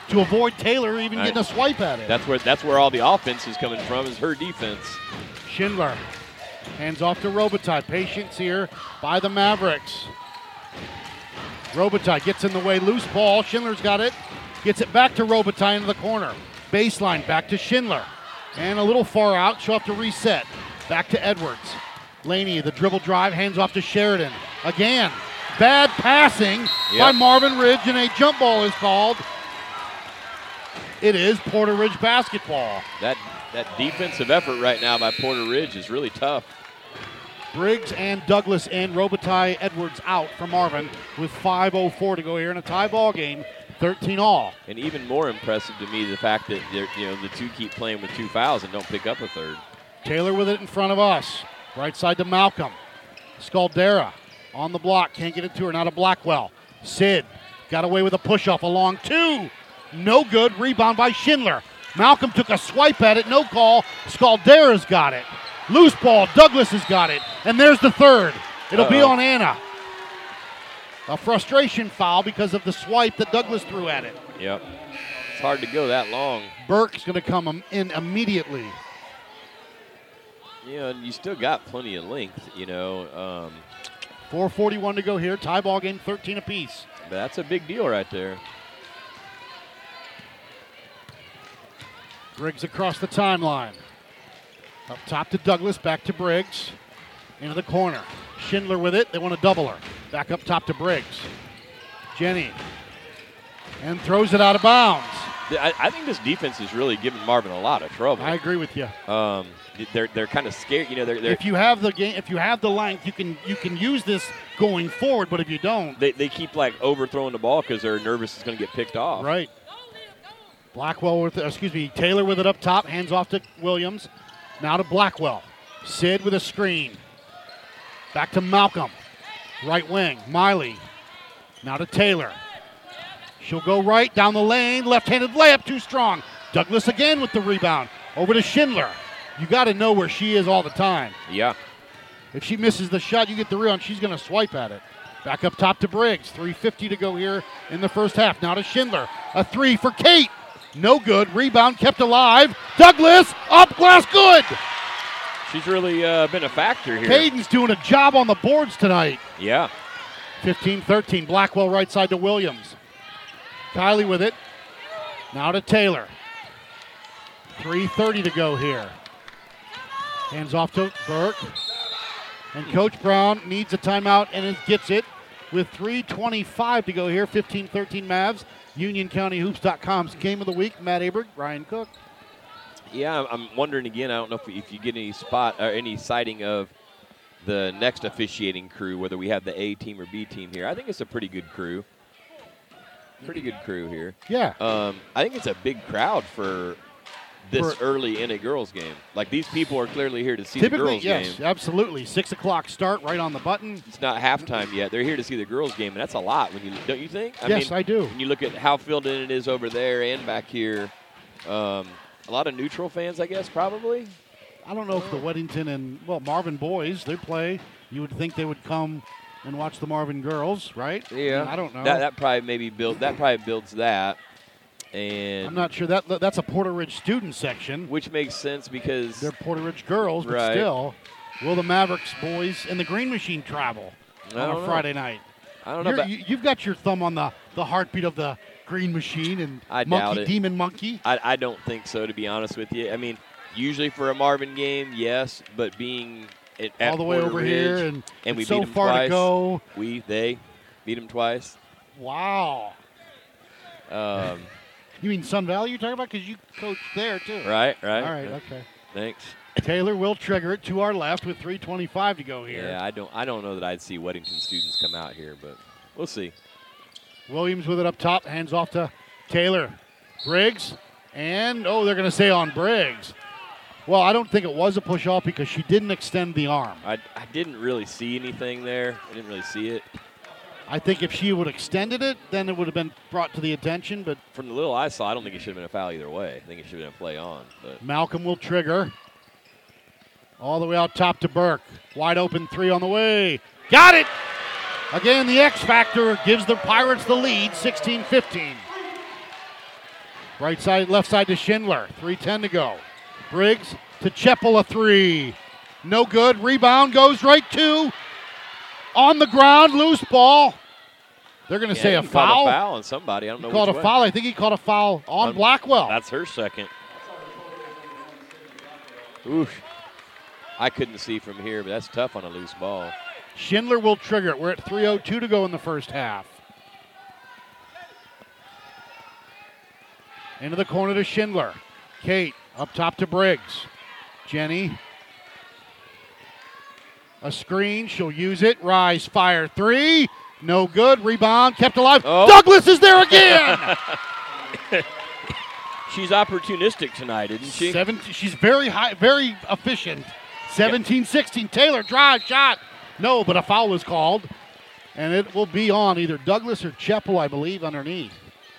Speaker 5: to avoid Taylor even
Speaker 6: Right.
Speaker 5: getting a swipe at it.
Speaker 6: That's where that's where all the offense is coming from, is her defense.
Speaker 5: Schindler hands off to Robitaille. Patience here by the Mavericks. Robitaille gets in the way, loose ball. Schindler's got it. Gets it back to Robitaille into the corner. Baseline back to Schindler. And a little far out. She'll have to reset. Back to Edwards. Laney, the dribble drive, hands off to Sheridan. Again, bad passing
Speaker 6: Yep.
Speaker 5: by Marvin Ridge, and a jump ball is called. It is Porter Ridge basketball.
Speaker 6: That that defensive effort right now by Porter Ridge is really tough.
Speaker 5: Briggs and Douglas in. Robitaille, Edwards out for Marvin with five oh four to go here in a tie ball game, thirteen all.
Speaker 6: And even more impressive to me, the fact that they're, you know the two keep playing with two fouls and don't pick up a third.
Speaker 5: Taylor with it in front of us. Right side to Malcolm. Scaldera on the block. Can't get it to her. Now to Blackwell. Sid got away with a push-off. A long two. No good. Rebound by Schindler. Malcolm took a swipe at it. No call. Scaldera's got it. Loose ball. Douglas has got it. And there's the third. It'll be
Speaker 6: Uh-oh.
Speaker 5: on Anna. A frustration foul because of the swipe that Douglas threw at it.
Speaker 6: Yep. It's hard to go that long.
Speaker 5: Burke's going to come in immediately.
Speaker 6: You know, and you still got plenty of length, you know. Um,
Speaker 5: four forty-one to go here. Tie ball game, thirteen apiece.
Speaker 6: but that's a big deal right there.
Speaker 5: Briggs across the timeline. Up top to Douglas, back to Briggs. Into the corner. Schindler with it. They want to double her. Back up top to Briggs. Jenny. And throws it out of bounds.
Speaker 6: I, I think this defense is really giving Marvin a lot of trouble.
Speaker 5: I agree with you.
Speaker 6: Um, they're they're kind of scared. You know, they're, they're
Speaker 5: If you have the game, if you have the length, you can you can use this going forward. But if you don't,
Speaker 6: they they keep like overthrowing the ball because they're nervous it's going to get picked off.
Speaker 5: right. Blackwell with, excuse me, Taylor with it up top. Hands off to Williams. Now to Blackwell. Sid with a screen. Back to Malcolm. Right wing. Miley. Now to Taylor. She'll go right down the lane. Left-handed layup, too strong. Douglas again with the rebound. Over to Schindler. You got to know where she is all the time.
Speaker 6: Yeah.
Speaker 5: If she misses the shot, you get the rebound. She's going to swipe at it. Back up top to Briggs. three fifty to go here in the first half. Now to Schindler. A three for Kate. No good. Rebound kept alive. Douglas up glass good.
Speaker 6: She's really uh, been a factor here.
Speaker 5: Caden's doing a job on the boards tonight.
Speaker 6: Yeah.
Speaker 5: fifteen thirteen. Blackwell right side to Williams. Kylie with it. Now to Taylor. three thirty to go here. Hands off to Burke. And Coach Brown needs a timeout and it gets it with three twenty-five to go here. fifteen thirteen Mavs. Union County Hoops dot com's game of the week. Matt Aberg, Ryan Cook.
Speaker 6: Yeah, I'm wondering again. I don't know if, if you get any spot or any sighting of the next officiating crew, whether we have the A team or B team here. I think it's a pretty good crew. Pretty good crew here.
Speaker 5: Yeah.
Speaker 6: Um, I think it's a big crowd for this
Speaker 5: For-
Speaker 6: early in a girls' game. Like, these people are clearly here to see
Speaker 5: Typically,
Speaker 6: the girls'
Speaker 5: yes,
Speaker 6: game.
Speaker 5: absolutely. Six o'clock start, right on the button.
Speaker 6: It's not halftime yet. They're here to see the girls' game, and that's a lot. When you don't you think? I
Speaker 5: Yes,
Speaker 6: mean,
Speaker 5: I do.
Speaker 6: When you look at how filled in it is over there and back here, um, a lot of neutral fans, I guess, probably.
Speaker 5: I don't know if the Weddington and, well, Marvin boys, they play. You would think they would come and watch the Marvin girls, right?
Speaker 6: Yeah,
Speaker 5: I, mean, I don't know.
Speaker 6: That, that probably maybe build. That probably builds that, and
Speaker 5: I'm not sure. That That's a Porter Ridge student section.
Speaker 6: which makes sense because
Speaker 5: They're Porter Ridge girls, but
Speaker 6: Right.
Speaker 5: still, will the Mavericks boys and the Green Machine travel
Speaker 6: I
Speaker 5: on
Speaker 6: don't
Speaker 5: a
Speaker 6: know.
Speaker 5: Friday night?
Speaker 6: I don't know.
Speaker 5: You're-
Speaker 6: But
Speaker 5: you, you've got your thumb on the, the heartbeat of the Green Machine and
Speaker 6: I
Speaker 5: Monkey,
Speaker 6: doubt it.
Speaker 5: Demon Monkey.
Speaker 6: I, I don't think so, to be honest with you. I mean, usually for a Marvin game, yes, but being at, at
Speaker 5: All the way
Speaker 6: Porter
Speaker 5: over
Speaker 6: Ridge,
Speaker 5: here, and
Speaker 6: and we
Speaker 5: it's so
Speaker 6: beat them
Speaker 5: far to
Speaker 6: twice.
Speaker 5: go.
Speaker 6: We they beat them twice.
Speaker 5: Wow.
Speaker 6: Um,
Speaker 5: You mean Sun Valley you're talking about? Because you coached there, too.
Speaker 6: right, right.
Speaker 5: All right, okay.
Speaker 6: Thanks.
Speaker 5: Taylor will trigger it to our left with three twenty-five to go here.
Speaker 6: Yeah, I don't I don't know that I'd see Weddington students come out here, but we'll see.
Speaker 5: Williams with it up top, hands off to Taylor. Briggs, and, oh, they're going to say on Briggs. Well, I don't think it was a push-off because she didn't extend the arm.
Speaker 6: I, I didn't really see anything there. I didn't really see it.
Speaker 5: I think if she would have extended it, then it would have been brought to the attention, but
Speaker 6: From the little I saw, I don't think it should have been a foul either way. I think it should have been a play on. But
Speaker 5: Malcolm will trigger. All the way out top to Burke. Wide open three on the way. Got it! Again, the X Factor gives the Pirates the lead, sixteen fifteen. Right side, left side to Schindler. three ten to go. Briggs to Cheppel, a three. No good. Rebound goes right to. On the ground, loose ball. They're going to
Speaker 6: yeah,
Speaker 5: say a
Speaker 6: he
Speaker 5: foul.
Speaker 6: Called a foul on somebody. I don't
Speaker 5: he
Speaker 6: know
Speaker 5: called
Speaker 6: which
Speaker 5: a
Speaker 6: way.
Speaker 5: foul. I think he called a foul on
Speaker 6: Um,
Speaker 5: Blackwell.
Speaker 7: That's her second.
Speaker 6: Oof. I couldn't see from here, but that's tough on a loose ball.
Speaker 5: Schindler will trigger it. We're at three oh two to go in the first half. Into the corner to Schindler. Kate up top to Briggs. Jenny. A screen. She'll use it. Rise, fire, three. No good. Rebound kept alive.
Speaker 6: Oh.
Speaker 5: Douglas is there again.
Speaker 6: She's opportunistic tonight, isn't she?
Speaker 5: Seven, she's very high, very efficient. seventeen sixteen. Taylor drive shot. No, but a foul was called. And it will be on either Douglas or Cheppel, I believe, underneath.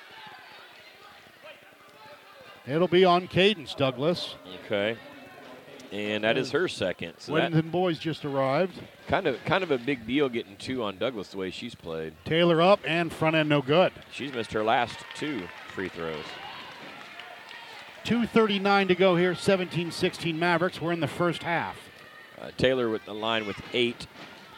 Speaker 5: It'll be on Cadence Douglas.
Speaker 6: Okay. And that is her second. So that
Speaker 5: Whittington boys just arrived.
Speaker 6: kind of kind of a big deal getting two on Douglas the way she's played.
Speaker 5: Taylor up and front end no good.
Speaker 6: She's missed her last two free throws.
Speaker 5: two thirty-nine to go here, seventeen sixteen Mavericks. We're in the first half.
Speaker 6: Uh, Taylor with the line with eight.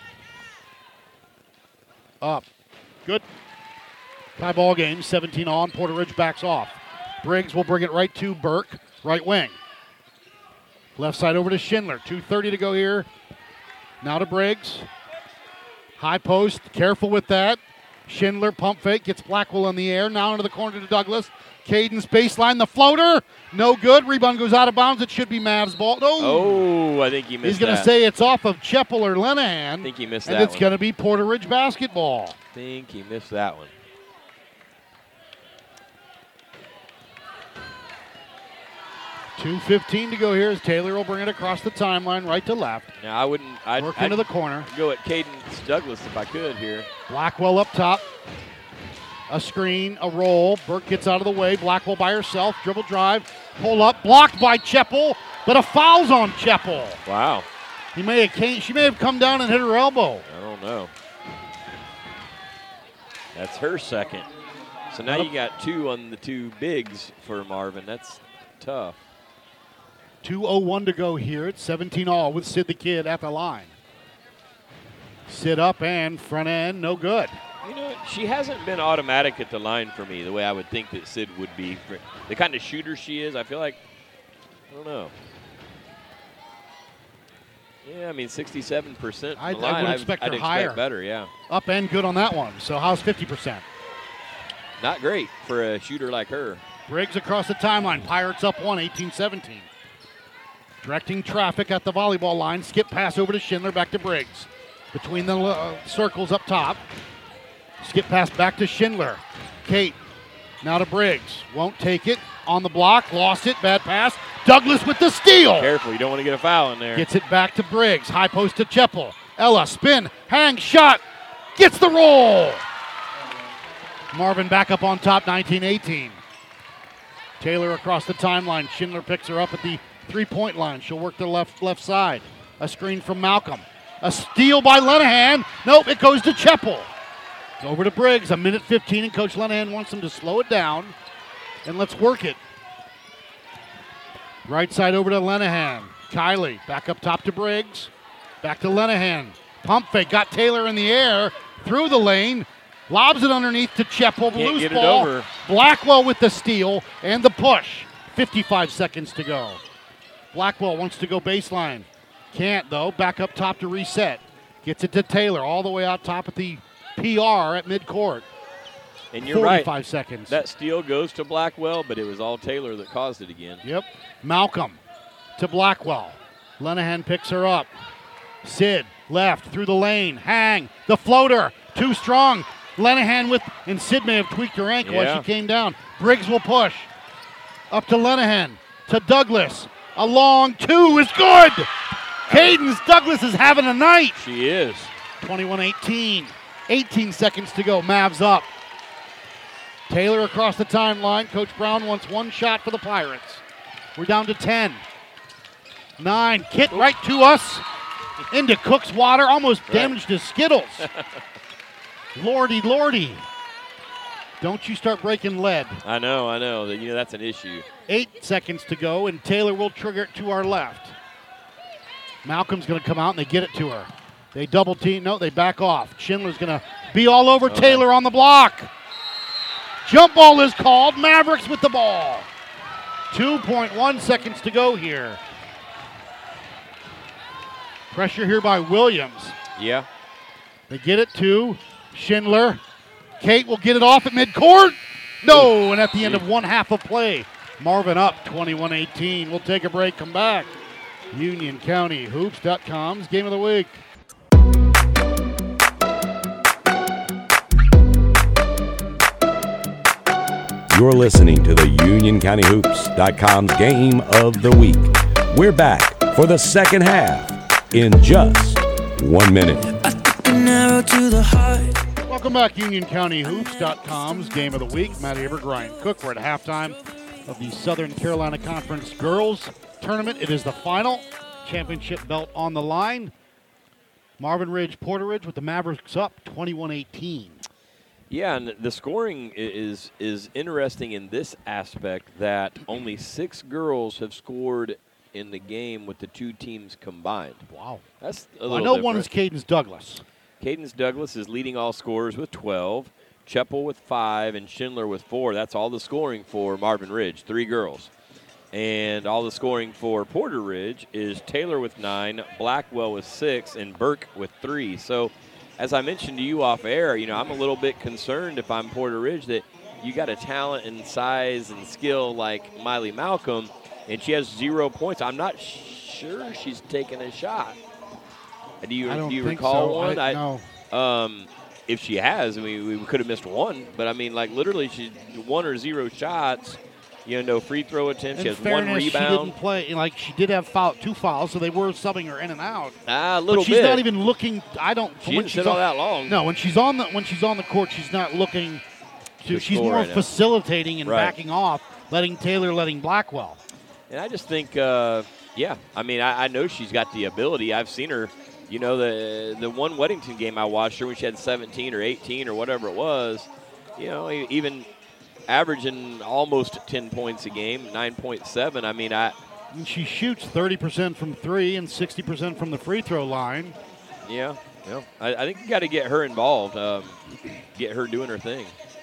Speaker 5: Up. Good. Tie ball game, seventeen on. Porter Ridge backs off. Briggs will bring it right to Burke, right wing. Left side over to Schindler. two thirty to go here. Now to Briggs. High post, careful with that. Schindler pump fake, gets Blackwell in the air. Now into the corner to Douglas. Cadence baseline, the floater. No good. Rebound goes out of bounds. It should be Mavs ball. No.
Speaker 6: Oh, I think he missed
Speaker 5: He's going to
Speaker 6: that.
Speaker 5: say it's off of Cheppel or Lenahan.
Speaker 6: I think he missed
Speaker 5: and
Speaker 6: that
Speaker 5: it's
Speaker 6: one.
Speaker 5: going to be Porter Ridge basketball.
Speaker 6: I think he missed that one.
Speaker 5: two fifteen to go here as Taylor will bring it across the timeline, right to left.
Speaker 6: Now, I wouldn't. I'd,
Speaker 5: Work
Speaker 6: I'd
Speaker 5: into the corner.
Speaker 6: go at Cadence Douglas if I could here.
Speaker 5: Blackwell up top. A screen, a roll. Burke gets out of the way. Blackwell by herself. Dribble drive. Pull up. Blocked by Cheppel, but a foul's on Cheppel.
Speaker 6: Wow.
Speaker 5: He may have came, she may have come down and hit her elbow.
Speaker 6: I don't know. That's her second. So now you got two on the two bigs for Marvin. That's tough.
Speaker 5: two oh one to go here. It's seventeen all with Sid the Kid at the line. Sid up and front end, no good.
Speaker 6: You know, she hasn't been automatic at the line for me the way I would think that Sid would be. For the kind of shooter she is, I feel like, I don't know. Yeah, I mean, sixty-seven percent from
Speaker 5: I,
Speaker 6: the line.
Speaker 5: I would expect
Speaker 6: I'd
Speaker 5: her
Speaker 6: expect
Speaker 5: higher.
Speaker 6: better, yeah.
Speaker 5: Up and good on that one. So how's fifty percent?
Speaker 6: Not great for a shooter like her.
Speaker 5: Briggs across the timeline. Pirates up one, eighteen seventeen. Directing traffic at the volleyball line. Skip pass over to Schindler, back to Briggs. Between the uh, circles up top. Skip pass back to Schindler. Kate, now to Briggs. Won't take it. On the block, lost it, bad pass. Douglas with the steal.
Speaker 6: Careful, you don't want to get a foul in there.
Speaker 5: Gets it back to Briggs. High post to Cheppel. Ella, spin, hang, shot. Gets the roll. Marvin back up on top, nineteen eighteen. Taylor across the timeline. Schindler picks her up at the three-point line. She'll work the left left side. A screen from Malcolm. A steal by Lenahan. Nope, it goes to Cheppel. Over to Briggs, a minute fifteen, and Coach Lenahan wants them to slow it down. And let's work it. Right side over to Lenahan. Kylie back up top to Briggs. Back to Lenahan. Pump fake, got Taylor in the air. Through the lane. Lobs it underneath to Cheppel.
Speaker 6: Can't
Speaker 5: Loose
Speaker 6: get it
Speaker 5: ball.
Speaker 6: over.
Speaker 5: Blackwell with the steal and the push. fifty-five seconds to go. Blackwell wants to go baseline. Can't, though. Back up top to reset. Gets it to Taylor all the way out top at the P R at midcourt.
Speaker 6: And you're right.
Speaker 5: forty-five seconds.
Speaker 6: That steal goes to Blackwell, but it was all Taylor that caused it again.
Speaker 5: Yep. Malcolm to Blackwell. Lenahan picks her up. Sid left through the lane. Hang. The floater. Too strong. Lenahan with, and Sid may have tweaked her ankle
Speaker 6: Yeah.
Speaker 5: as she came down. Briggs will push. Up to Lenahan. To Douglas. A long two is good. Cadence Douglas is having a night.
Speaker 6: She is.
Speaker 5: twenty-one eighteen. eighteen seconds to go. Mavs up. Taylor across the timeline. Coach Brown wants one shot for the Pirates. We're down to ten. Nine. Kit right to us. Into Cook's water. Almost
Speaker 6: Right.
Speaker 5: damaged his Skittles. Lordy, lordy. Don't you start breaking lead.
Speaker 6: I know, I know. That you know that's an issue.
Speaker 5: Eight seconds to go, and Taylor will trigger it to our left. Malcolm's going to come out, and they get it to her. They double team. No, they back off. Schindler's going to be all over
Speaker 6: Okay.
Speaker 5: Taylor on the block. Jump ball is called. Mavericks with the ball. two point one seconds to go here. Pressure here by Williams.
Speaker 6: Yeah.
Speaker 5: They get it to Schindler. Kate will get it off at midcourt. No, and at the end of one half of play, Marvin up twenty-one eighteen. We'll take a break, come back. Union County Hoops dot com's Game of the Week.
Speaker 4: You're listening to the Union County Hoops dot com's Game of the Week. We're back for the second half in just one minute.
Speaker 5: Welcome back, Union County Hoops dot com's Game of the Week. Matt Aber, Ryan Cook. We're at halftime of the Southern Carolina Conference Girls Tournament. It is the final. Championship belt on the line. Marvin Ridge, Porter Ridge with the Mavericks up twenty-one eighteen.
Speaker 6: Yeah, and the scoring is is interesting in this aspect that only six girls have scored in the game with the two teams combined.
Speaker 5: Wow.
Speaker 6: That's a
Speaker 5: Well,
Speaker 6: little
Speaker 5: I know
Speaker 6: different.
Speaker 5: one is Cadence Douglas.
Speaker 6: Cadence Douglas is leading all scorers with twelve, Cheppel with five, and Schindler with four. That's all the scoring for Marvin Ridge, three girls. And all the scoring for Porter Ridge is Taylor with nine, Blackwell with six, and Burke with three. So, as I mentioned to you off air, you know, I'm a little bit concerned if I'm Porter Ridge that you got a talent and size and skill like Miley Malcolm, and she has zero points. I'm not sure she's taken a shot. Do you,
Speaker 5: I don't
Speaker 6: do you
Speaker 5: think
Speaker 6: recall
Speaker 5: so.
Speaker 6: one?
Speaker 5: I, no.
Speaker 6: Um, if she has, I mean, we could have missed one. But, I mean, like, literally, she one or zero shots, you know, no free throw attempts. She
Speaker 5: In
Speaker 6: has one
Speaker 5: fairness,
Speaker 6: rebound.
Speaker 5: she didn't play. Like, she did have foul, two fouls, so they were subbing her in and out.
Speaker 6: Ah, a little
Speaker 5: but she's
Speaker 6: bit.
Speaker 5: not even looking. I don't.
Speaker 6: She
Speaker 5: when
Speaker 6: didn't
Speaker 5: she's
Speaker 6: sit all
Speaker 5: on-
Speaker 6: that long.
Speaker 5: No, when she's on the when she's on the court, she's not looking. To,
Speaker 6: To
Speaker 5: she's
Speaker 6: score
Speaker 5: more
Speaker 6: right now.
Speaker 5: facilitating and
Speaker 6: Right.
Speaker 5: backing off, letting Taylor, letting Blackwell.
Speaker 6: And I just think, uh, yeah, I mean, I, I know she's got the ability. I've seen her, you know, the the one Weddington game I watched her when she had seventeen or eighteen or whatever it was, you know, e- even averaging almost ten points a game, nine point seven. I mean, I.
Speaker 5: And she shoots thirty percent from three and sixty percent from the free throw line.
Speaker 6: Yeah, yeah. I, I think you got to get her involved, um, get her doing her thing.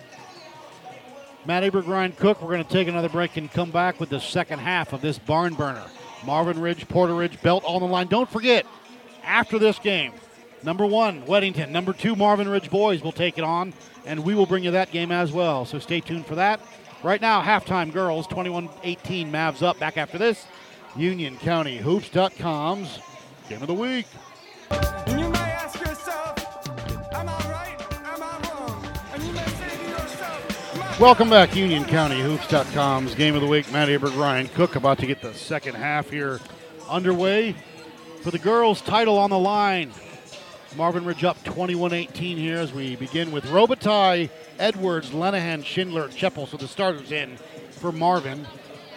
Speaker 5: Matt Aber, Ryan Cook. We're going to take another break and come back with the second half of this barn burner. Marvin Ridge, Porter Ridge, belt on the line. Don't forget, after this game, number one, Weddington. Number two, Marvin Ridge boys will take it on, and we will bring you that game as well. So stay tuned for that. Right now, halftime girls, twenty-one eighteen, Mavs up. Back after this, Union County Hoops dot com's Game of the Week.
Speaker 14: You may ask yourself, am I right? Am I wrong? And you may say to yourself, my
Speaker 5: Welcome back, Union County Hoops dot com's Game of the Week. Matt Aber, Ryan Cook, about to get the second half here underway. For the girls, title on the line. Marvin Ridge up twenty-one eighteen here as we begin with Robitaille, Edwards, Lenahan, Schindler, Cheppel. So the starters in for Marvin.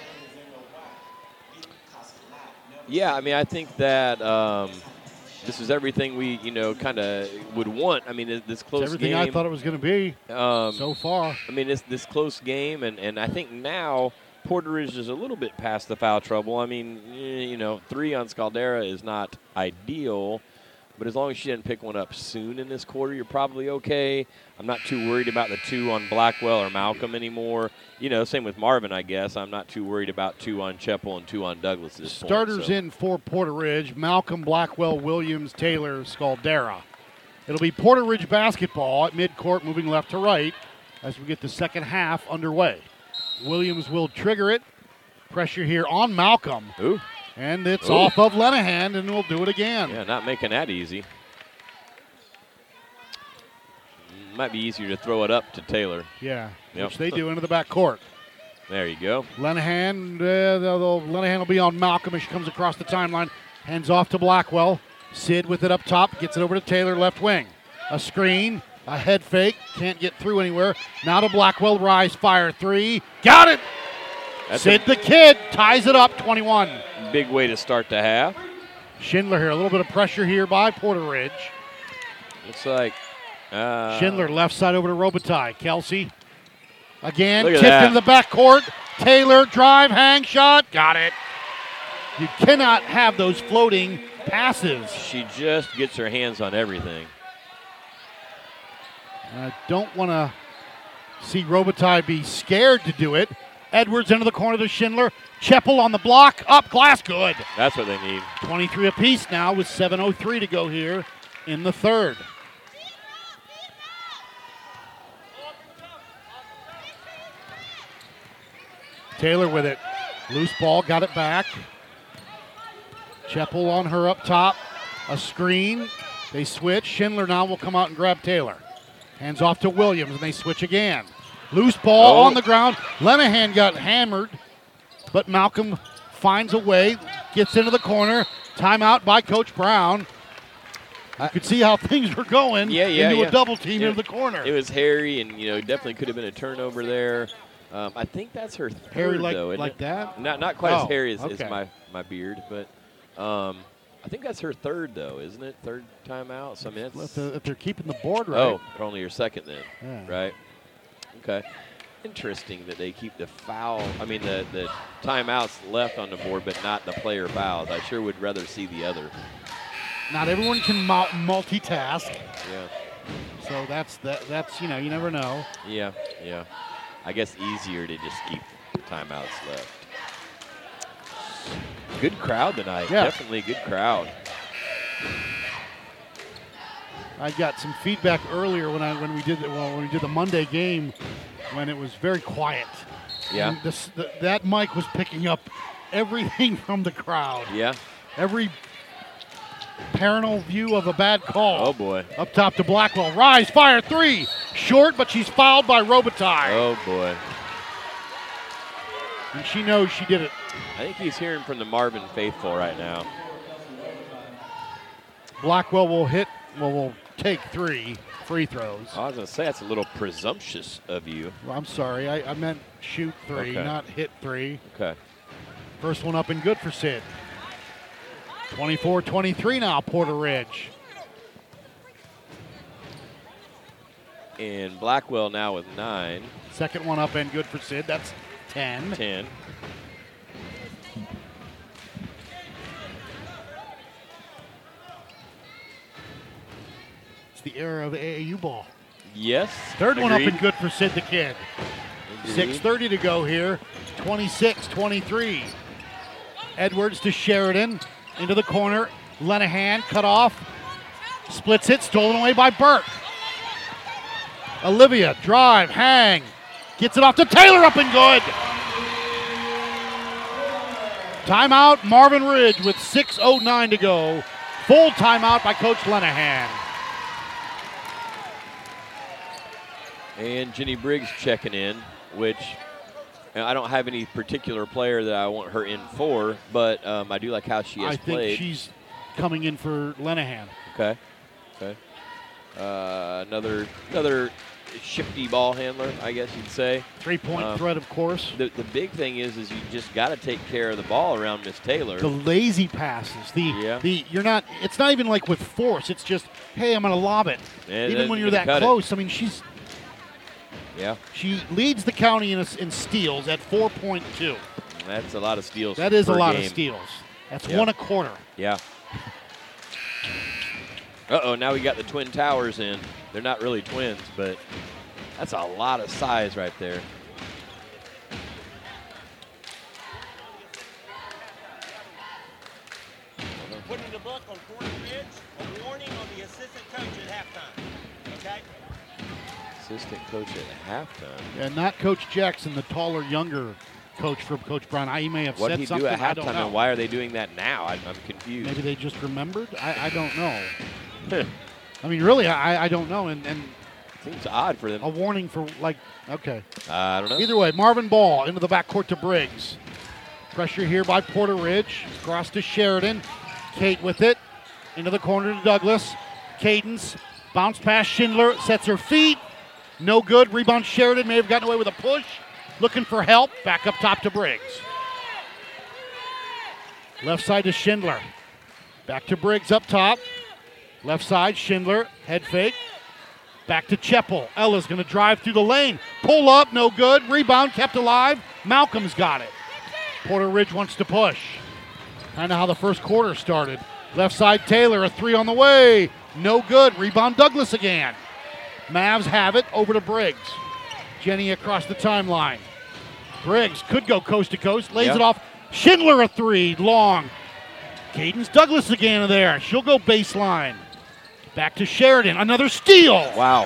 Speaker 6: Yeah, I mean, I think that um, this is everything we, you know, kind of would want. I mean, this- this close
Speaker 5: It's everything
Speaker 6: game.
Speaker 5: I thought it was going to be
Speaker 6: um,
Speaker 5: so far.
Speaker 6: I mean, it's this close game, and, and I think now Porter Ridge is a little bit past the foul trouble. I mean, y- you know, three on Scaldera is not ideal, but as long as she didn't pick one up soon in this quarter, you're probably okay. I'm not too worried about the two on Blackwell or Malcolm anymore. You know, same with Marvin, I guess. I'm not too worried about two on Cheppel and two on Douglas at this
Speaker 5: Starters
Speaker 6: point. so.
Speaker 5: in for Porter Ridge, Malcolm, Blackwell, Williams, Taylor, Scaldera. It'll be Porter Ridge basketball at midcourt, moving left to right as we get the second half underway. Williams will trigger it. Pressure here on Malcolm.
Speaker 6: Ooh.
Speaker 5: And it's
Speaker 6: Ooh.
Speaker 5: off of Lenahan, and we'll do it again.
Speaker 6: Yeah, not making that easy. Might be easier to throw it up to Taylor.
Speaker 5: Yeah,
Speaker 6: Yep.
Speaker 5: which they do into the backcourt.
Speaker 6: There you go.
Speaker 5: Lenahan, uh, they'll- they'll- Lenahan will be on Malcolm as she comes across the timeline. Hands off to Blackwell. Sid with it up top, gets it over to Taylor, left wing. A screen, a head fake, can't get through anywhere. Now to Blackwell, rise, fire, three. Got it!
Speaker 6: That's
Speaker 5: Sid
Speaker 6: a
Speaker 5: the Kid ties it up, twenty-one.
Speaker 6: big way to start the half.
Speaker 5: Schindler here, a little bit of pressure here by Porter Ridge.
Speaker 6: Looks like uh,
Speaker 5: Schindler left side over to Robitaille. Kelsey Again,
Speaker 6: Look at
Speaker 5: tipped
Speaker 6: that.
Speaker 5: into the backcourt. Taylor, drive, hang, shot. Got it. You cannot have those floating passes.
Speaker 6: She just gets her hands on everything.
Speaker 5: I don't want to see Robitaille be scared to do it. Edwards into the corner to Schindler. Cheppel on the block. Up, glass, good.
Speaker 6: That's what they need.
Speaker 5: twenty-three apiece now with seven oh three to go here in the third. Taylor with it. Loose ball, got it back. Cheppel on her up top. A screen. They switch. Schindler now will come out and grab Taylor. Hands off to Williams, and they switch again. Loose ball
Speaker 6: Oh.
Speaker 5: on the ground. Lenahan got hammered, but Malcolm finds a way, gets into the corner. Timeout by Coach Brown. You could see how things were going
Speaker 6: Yeah, yeah,
Speaker 5: into
Speaker 6: yeah.
Speaker 5: a double team
Speaker 6: It-
Speaker 5: into the corner.
Speaker 6: It was hairy, and you know, definitely could have been a turnover there. Um, I think that's her third,
Speaker 5: Hairy like-
Speaker 6: though, isn't
Speaker 5: like
Speaker 6: it?
Speaker 5: that?
Speaker 6: Not not quite
Speaker 5: Oh,
Speaker 6: as hairy as,
Speaker 5: okay.
Speaker 6: as my, my beard, but um, I think that's her third, though, isn't it? Third timeout. So I mean,
Speaker 5: if,
Speaker 6: that's,
Speaker 5: the- if they're keeping the board right.
Speaker 6: oh, only your second then,
Speaker 5: Yeah.
Speaker 6: right? Okay. Interesting that they keep the foul. I mean, the the timeouts left on the board, but not the player fouls. I sure would rather see the other.
Speaker 5: Not everyone can mul- multitask,
Speaker 6: Yeah.
Speaker 5: so that's that. That's you know you never know.
Speaker 6: Yeah. Yeah. I guess easier to just keep timeouts left. Good crowd tonight.
Speaker 5: Yeah.
Speaker 6: Definitely a good crowd.
Speaker 5: I got some feedback earlier when I when we did the, well when we did the Monday game when it was very quiet.
Speaker 6: Yeah.
Speaker 5: And this, the, that mic was picking up everything from the crowd.
Speaker 6: Yeah.
Speaker 5: Every parental view of a bad call.
Speaker 6: Oh boy.
Speaker 5: Up top to Blackwell. Rise, fire, three. Short, but she's fouled by Robitaille.
Speaker 6: Oh boy.
Speaker 5: And she knows she did it.
Speaker 6: I think he's hearing from the Marvin faithful right now.
Speaker 5: Blackwell will hit, well, will take three free throws.
Speaker 6: I was going to say that's a little presumptuous of you.
Speaker 5: Well, I'm sorry. I, I meant shoot three,
Speaker 6: Okay.
Speaker 5: not hit three.
Speaker 6: Okay.
Speaker 5: First one up and good for Sid. twenty-four twenty-three now, Porter Ridge.
Speaker 6: And Blackwell now with nine.
Speaker 5: Second one up and good for Sid. That's ten.
Speaker 6: ten.
Speaker 5: It's the era of A A U ball.
Speaker 6: Yes.
Speaker 5: Third one up
Speaker 6: Agreed.
Speaker 5: and good for Sid the Kid.
Speaker 6: Agreed.
Speaker 5: six thirty to go here. twenty-six twenty-three. Edwards to Sheridan. Into the corner. Lenahan cut off. Splits it. Stolen away by Burke. Olivia, drive, hang. Gets it off to Taylor, up and good. Timeout, Marvin Ridge with six oh nine to go. Full timeout by Coach Lenahan.
Speaker 6: And Jenny Briggs checking in, which uh, I don't have any particular player that I want her in for, but um, I do like how she has
Speaker 5: I think
Speaker 6: played.
Speaker 5: she's coming in for Lenahan.
Speaker 6: Okay. Okay. Uh, another another shifty ball handler, I guess you'd say.
Speaker 5: Three-point
Speaker 6: Um,
Speaker 5: threat, of course.
Speaker 6: The the big thing is is you just got to take care of the ball around Miss Taylor.
Speaker 5: The lazy passes. The
Speaker 6: Yeah.
Speaker 5: the you're not. It's not even like with force. It's just, hey, I'm going to lob it.
Speaker 6: And
Speaker 5: even
Speaker 6: then
Speaker 5: when
Speaker 6: you're
Speaker 5: you're that
Speaker 6: gonna cut it.
Speaker 5: close. I mean, she's
Speaker 6: Yeah.
Speaker 5: she leads the county in, in steals at four point two.
Speaker 6: That's a lot of steals.
Speaker 5: That is a
Speaker 6: per
Speaker 5: lot
Speaker 6: game.
Speaker 5: of steals. That's
Speaker 6: Yeah.
Speaker 5: one a quarter.
Speaker 6: Yeah. Uh-oh, now we got the Twin Towers in. They're not really twins, but that's a lot of size right there.
Speaker 15: Putting the book on Porter Ridge, a warning on the assistant coach at halftime. Okay?
Speaker 6: Assistant coach at halftime.
Speaker 5: And not Coach Jackson, the taller, younger coach from Coach Brown. I, he may have
Speaker 6: What
Speaker 5: said
Speaker 6: did he
Speaker 5: something.
Speaker 6: do at
Speaker 5: I don't
Speaker 6: halftime,
Speaker 5: know.
Speaker 6: and why are they doing that now? I, I'm confused.
Speaker 5: Maybe they just remembered. I, I don't know. I mean, really, I, I don't know. And, and
Speaker 6: seems odd for them.
Speaker 5: A warning for like, okay.
Speaker 6: Uh, I don't know.
Speaker 5: Either way, Marvin Ball into the backcourt to Briggs. Pressure here by Porter Ridge. Cross to Sheridan. Kate with it. Into the corner to Douglas. Cadence. Bounce past Schindler. Sets her feet. No good. Rebound Sheridan. May have gotten away with a push. Looking for help. Back up top to Briggs. Left side to Schindler. Back to Briggs up top. Left side, Schindler. Head fake. Back to Cheppel. Ella's going to drive through the lane. Pull up, no good. Rebound kept alive. Malcolm's got it. Porter Ridge wants to push. Kind of how the first quarter started. Left side Taylor, a three on the way. No good. Rebound Douglas again. Mavs have it over to Briggs. Jenny across the timeline. Briggs could go coast to coast. Lays
Speaker 6: yep.
Speaker 5: it off. Schindler a three. Long. Cadence Douglas again there. She'll go baseline. Back to Sheridan. Another steal.
Speaker 6: Wow.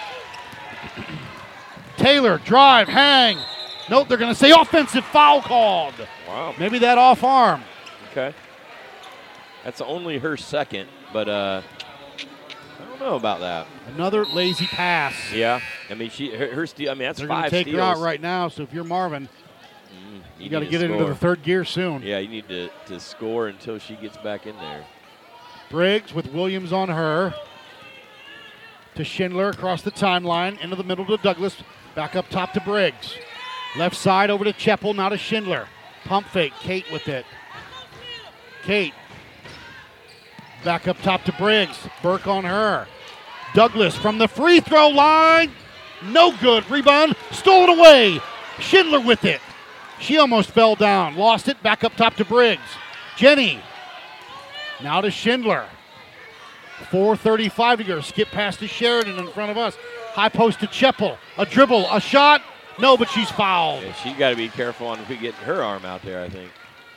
Speaker 5: Taylor, drive, hang. Nope, they're going to say offensive foul called.
Speaker 6: Wow.
Speaker 5: Maybe that off arm.
Speaker 6: Okay. That's only her second, but uh, I don't know about that.
Speaker 5: Another lazy pass.
Speaker 6: Yeah. I mean, she her, her steal. I mean, that's
Speaker 5: they're
Speaker 6: five
Speaker 5: gonna take
Speaker 6: steals.
Speaker 5: her out right now, so if you're Marvin,
Speaker 6: mm, you,
Speaker 5: you got to
Speaker 6: need
Speaker 5: get
Speaker 6: to
Speaker 5: into
Speaker 6: score.
Speaker 5: the third gear soon.
Speaker 6: Yeah, you need to, to score until she gets back in there.
Speaker 5: Briggs with Williams on her. To Schindler across the timeline. Into the middle to Douglas. Back up top to Briggs. Left side over to Cheppel, now to Schindler. Pump fake, Kate with it. Kate. Back up top to Briggs. Burke on her. Douglas from the free throw line. No good. Rebound. Stolen away. Schindler with it. She almost fell down. Lost it. Back up top to Briggs. Jenny. Now to Schindler. four thirty-five to go. Skip past to Sheridan in front of us. High post to Cheppel. A dribble. A shot. No, but she's fouled.
Speaker 6: Yeah, she got to be careful on getting her arm out there, I think.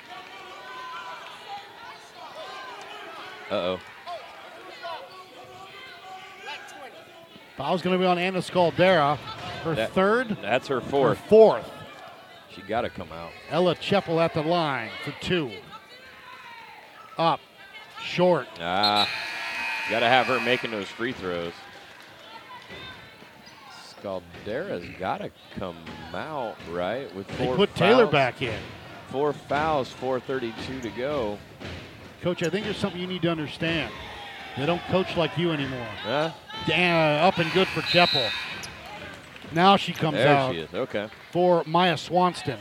Speaker 6: Uh-oh.
Speaker 5: Foul's going to be on Anna Scaldera. Her
Speaker 6: That-
Speaker 5: third.
Speaker 6: That's her fourth.
Speaker 5: Her fourth.
Speaker 6: She got to come out.
Speaker 5: Ella Cheppel at the line for two. Up. Short.
Speaker 6: Ah, got to have her making those free throws. Scaldera's got to come out, right? With
Speaker 5: They
Speaker 6: four
Speaker 5: put Taylor
Speaker 6: fouls.
Speaker 5: back in.
Speaker 6: Four fouls, four thirty-two to go.
Speaker 5: Coach, I think there's something you need to understand. They don't coach like you anymore.
Speaker 6: Huh?
Speaker 5: Damn, up and good for Cheppel. Now she comes
Speaker 6: There
Speaker 5: out
Speaker 6: she is. Okay.
Speaker 5: for Maya Swanston.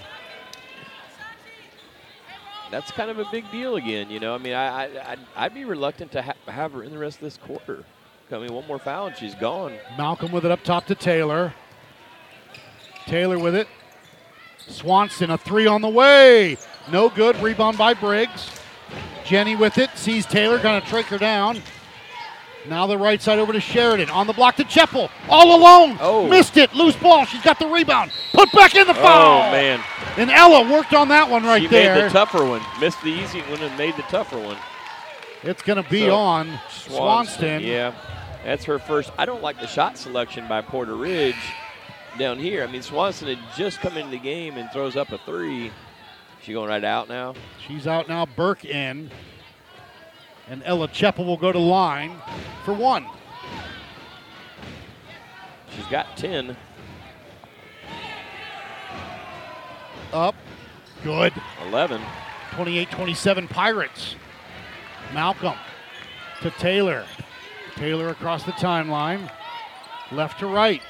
Speaker 6: That's kind of a big deal again, you know. I mean, I, I, I'd, I'd be reluctant to ha- have her in the rest of this quarter. I mean, one more foul and she's gone.
Speaker 5: Malcolm with it up top to Taylor. Taylor with it. Swanson, a three on the way. No good. Rebound by Briggs. Jenny with it. Sees Taylor. Going to trick her down. Now the right side over to Sheridan. On the block to Cheppel. All alone.
Speaker 6: Oh.
Speaker 5: Missed it. Loose ball. She's got the rebound. Put back in the foul.
Speaker 6: Oh, man.
Speaker 5: And Ella worked on that one right
Speaker 6: she
Speaker 5: there.
Speaker 6: She made the tougher one. Missed the easy one and made the tougher one.
Speaker 5: It's going to be
Speaker 6: So,
Speaker 5: on
Speaker 6: Swanston.
Speaker 5: Swanston.
Speaker 6: Yeah. That's her first. I don't like the shot selection by Porter Ridge down here. I mean, Swanson had just come into the game and throws up a three. She going right out now?
Speaker 5: She's out now. Burke in. And Ella Cheppel will go to line for one.
Speaker 6: She's got ten.
Speaker 5: Up. Good.
Speaker 6: eleven.
Speaker 5: twenty-eight twenty-seven Pirates. Malcolm to Taylor. Taylor across the timeline. Left to right.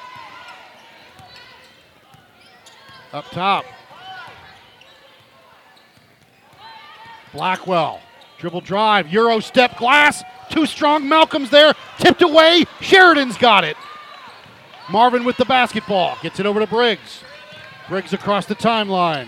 Speaker 5: Up top. Blackwell. Dribble drive. Euro step glass. Too strong. Malcolm's there. Tipped away. Sheridan's got it. Marvin with the basketball. Gets it over to Briggs. Briggs across the timeline.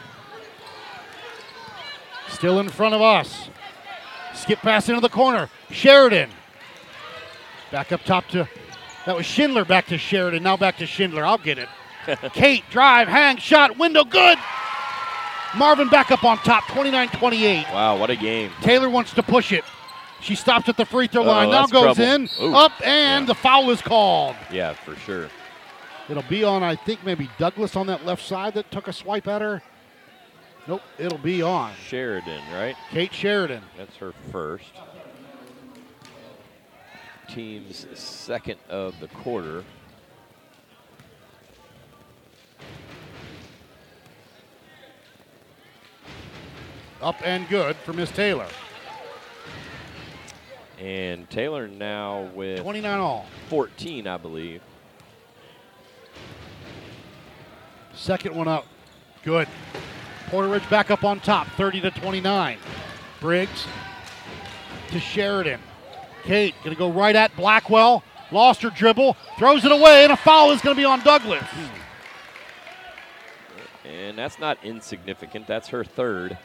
Speaker 5: Still in front of us. Skip pass into the corner. Sheridan. Back up top to, that was Schindler back to Sheridan. Now back to Schindler. I'll get it. Kate, drive, hang, shot, window, good. Marvin back up on top, twenty-nine twenty-eight.
Speaker 6: Wow, what a game.
Speaker 5: Taylor wants to push it. She stops at the free throw
Speaker 6: Uh-oh,
Speaker 5: line. Now
Speaker 6: that's
Speaker 5: goes
Speaker 6: trouble.
Speaker 5: in,
Speaker 6: Ooh.
Speaker 5: up, and
Speaker 6: Yeah.
Speaker 5: the foul is called.
Speaker 6: Yeah, for sure.
Speaker 5: It'll be on, I think, maybe Douglas on that left side that took a swipe at her. Nope, it'll be on.
Speaker 6: Sheridan, right?
Speaker 5: Kate Sheridan.
Speaker 6: That's her first. Team's second of the quarter.
Speaker 5: Up and good for Miss Taylor.
Speaker 6: And Taylor now with
Speaker 5: twenty-nine all.
Speaker 6: fourteen, I believe.
Speaker 5: Second one up. Good. Porter Ridge back up on top, thirty to twenty-nine. Briggs to Sheridan. Kate gonna go right at Blackwell. Lost her dribble, throws it away, and a foul is going to be on Douglas.
Speaker 6: And that's not insignificant. That's her third.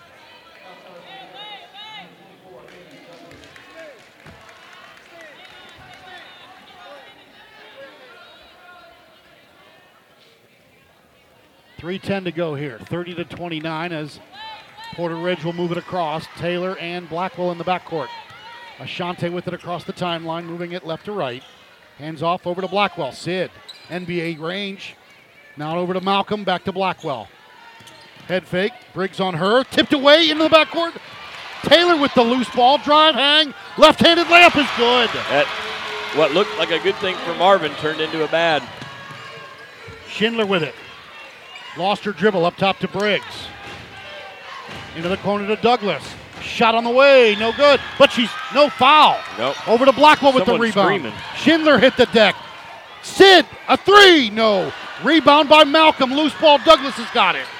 Speaker 5: three ten to go here. thirty to twenty-nine as Porter Ridge will move it across. Taylor and Blackwell in the backcourt. Ashante with it across the timeline, moving it left to right. Hands off over to Blackwell. Sid, N B A range. Now over to Malcolm, back to Blackwell. Head fake, Briggs on her, tipped away into the backcourt. Taylor with the loose ball, drive, hang, left-handed layup is good.
Speaker 6: That, what looked like a good thing for Marvin turned into a bad.
Speaker 5: Schindler with it. Lost her dribble up top to Briggs. Into the corner to Douglas. Shot on the way, no good. But she's no foul.
Speaker 6: Nope.
Speaker 5: Over to Blackwell with
Speaker 6: Someone's
Speaker 5: the rebound.
Speaker 6: screaming.
Speaker 5: Schindler hit the deck. Sid, a three, no. Rebound by Malcolm. Loose ball, Douglas has got it.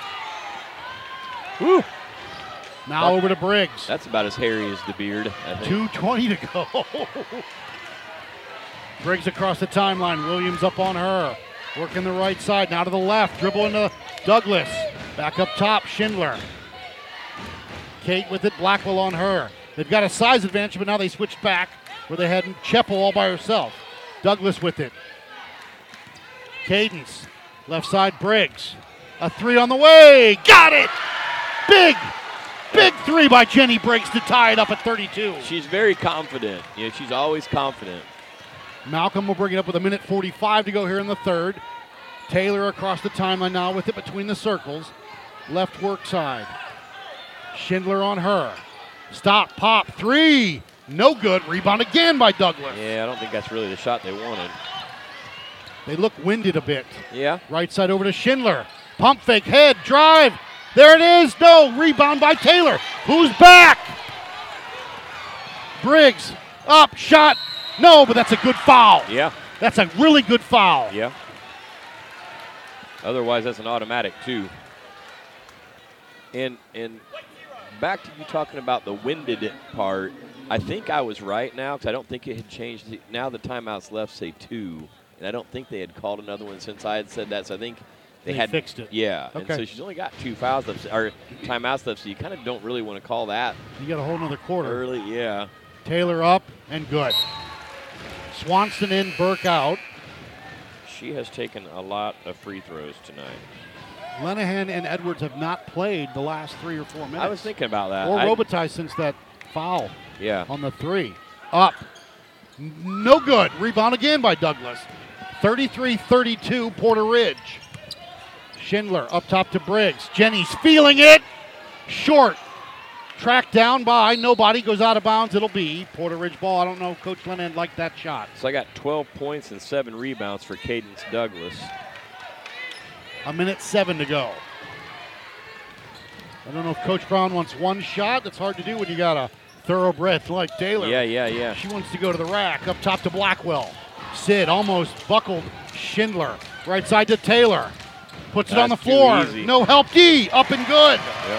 Speaker 6: Woo.
Speaker 5: Now over to Briggs.
Speaker 6: That's about as hairy as the beard, I think.
Speaker 5: two twenty to go. Briggs across the timeline. Williams up on her. Working the right side, now to the left. Dribble into Douglas. Back up top, Schindler. Kate with it, Blackwell on her. They've got a size advantage, but now they switched back where they had Cheppel all by herself. Douglas with it. Cadence. Left side, Briggs. A three on the way. Got it! Big, big three by Jenny Briggs to tie it up at thirty-two.
Speaker 6: She's very confident. You know, she's always confident.
Speaker 5: Malcolm will bring it up with a minute forty-five to go here in the third. Taylor across the timeline now with it between the circles. Left work side. Schindler on her. Stop, pop, three. No good. Rebound again by Douglas.
Speaker 6: Yeah, I don't think that's really the shot they wanted.
Speaker 5: They look winded a bit.
Speaker 6: Yeah.
Speaker 5: Right side over to Schindler. Pump fake, head, drive. There it is. No, rebound by Taylor. Who's back? Briggs, up, shot. No, but that's a good foul.
Speaker 6: Yeah.
Speaker 5: That's a really good foul.
Speaker 6: Yeah. Otherwise, that's an automatic, too. And and back to you talking about the winded part, I think I was right now because I don't think it had changed. Now the timeouts left say two, and I don't think they had called another one since I had said that, so I think they,
Speaker 5: They
Speaker 6: had
Speaker 5: fixed it.
Speaker 6: Yeah,
Speaker 5: Okay.
Speaker 6: and so she's only got two fouls left, or timeouts left, so you kind of don't really want to call that
Speaker 5: You got a whole nother quarter.
Speaker 6: early. Yeah.
Speaker 5: Taylor up and good. Swanson in, Burke out.
Speaker 6: She has taken a lot of free throws tonight.
Speaker 5: Lenahan and Edwards have not played the last three or four minutes.
Speaker 6: I was thinking about that.
Speaker 5: Or
Speaker 6: I-
Speaker 5: Robitaille since that foul
Speaker 6: Yeah.
Speaker 5: on the three. Up. No good. Rebound again by Douglas. thirty-three thirty-two, Porter Ridge. Schindler up top to Briggs. Jenny's feeling it. Short. Tracked down by nobody. Goes out of bounds. It'll be Porter Ridge ball. I don't know if Coach Lenahan liked that shot.
Speaker 6: So I got twelve points and seven rebounds for Cadence Douglas.
Speaker 5: A minute seven to go. I don't know if Coach Brown wants one shot. That's hard to do when you got a thoroughbred like Taylor.
Speaker 6: Yeah, yeah, yeah.
Speaker 5: She wants to go to the rack. Up top to Blackwell. Sid almost buckled Schindler. Right side to Taylor. Puts it on the
Speaker 6: That's too
Speaker 5: floor.
Speaker 6: easy.
Speaker 5: No help D. Up and good.
Speaker 6: Yep.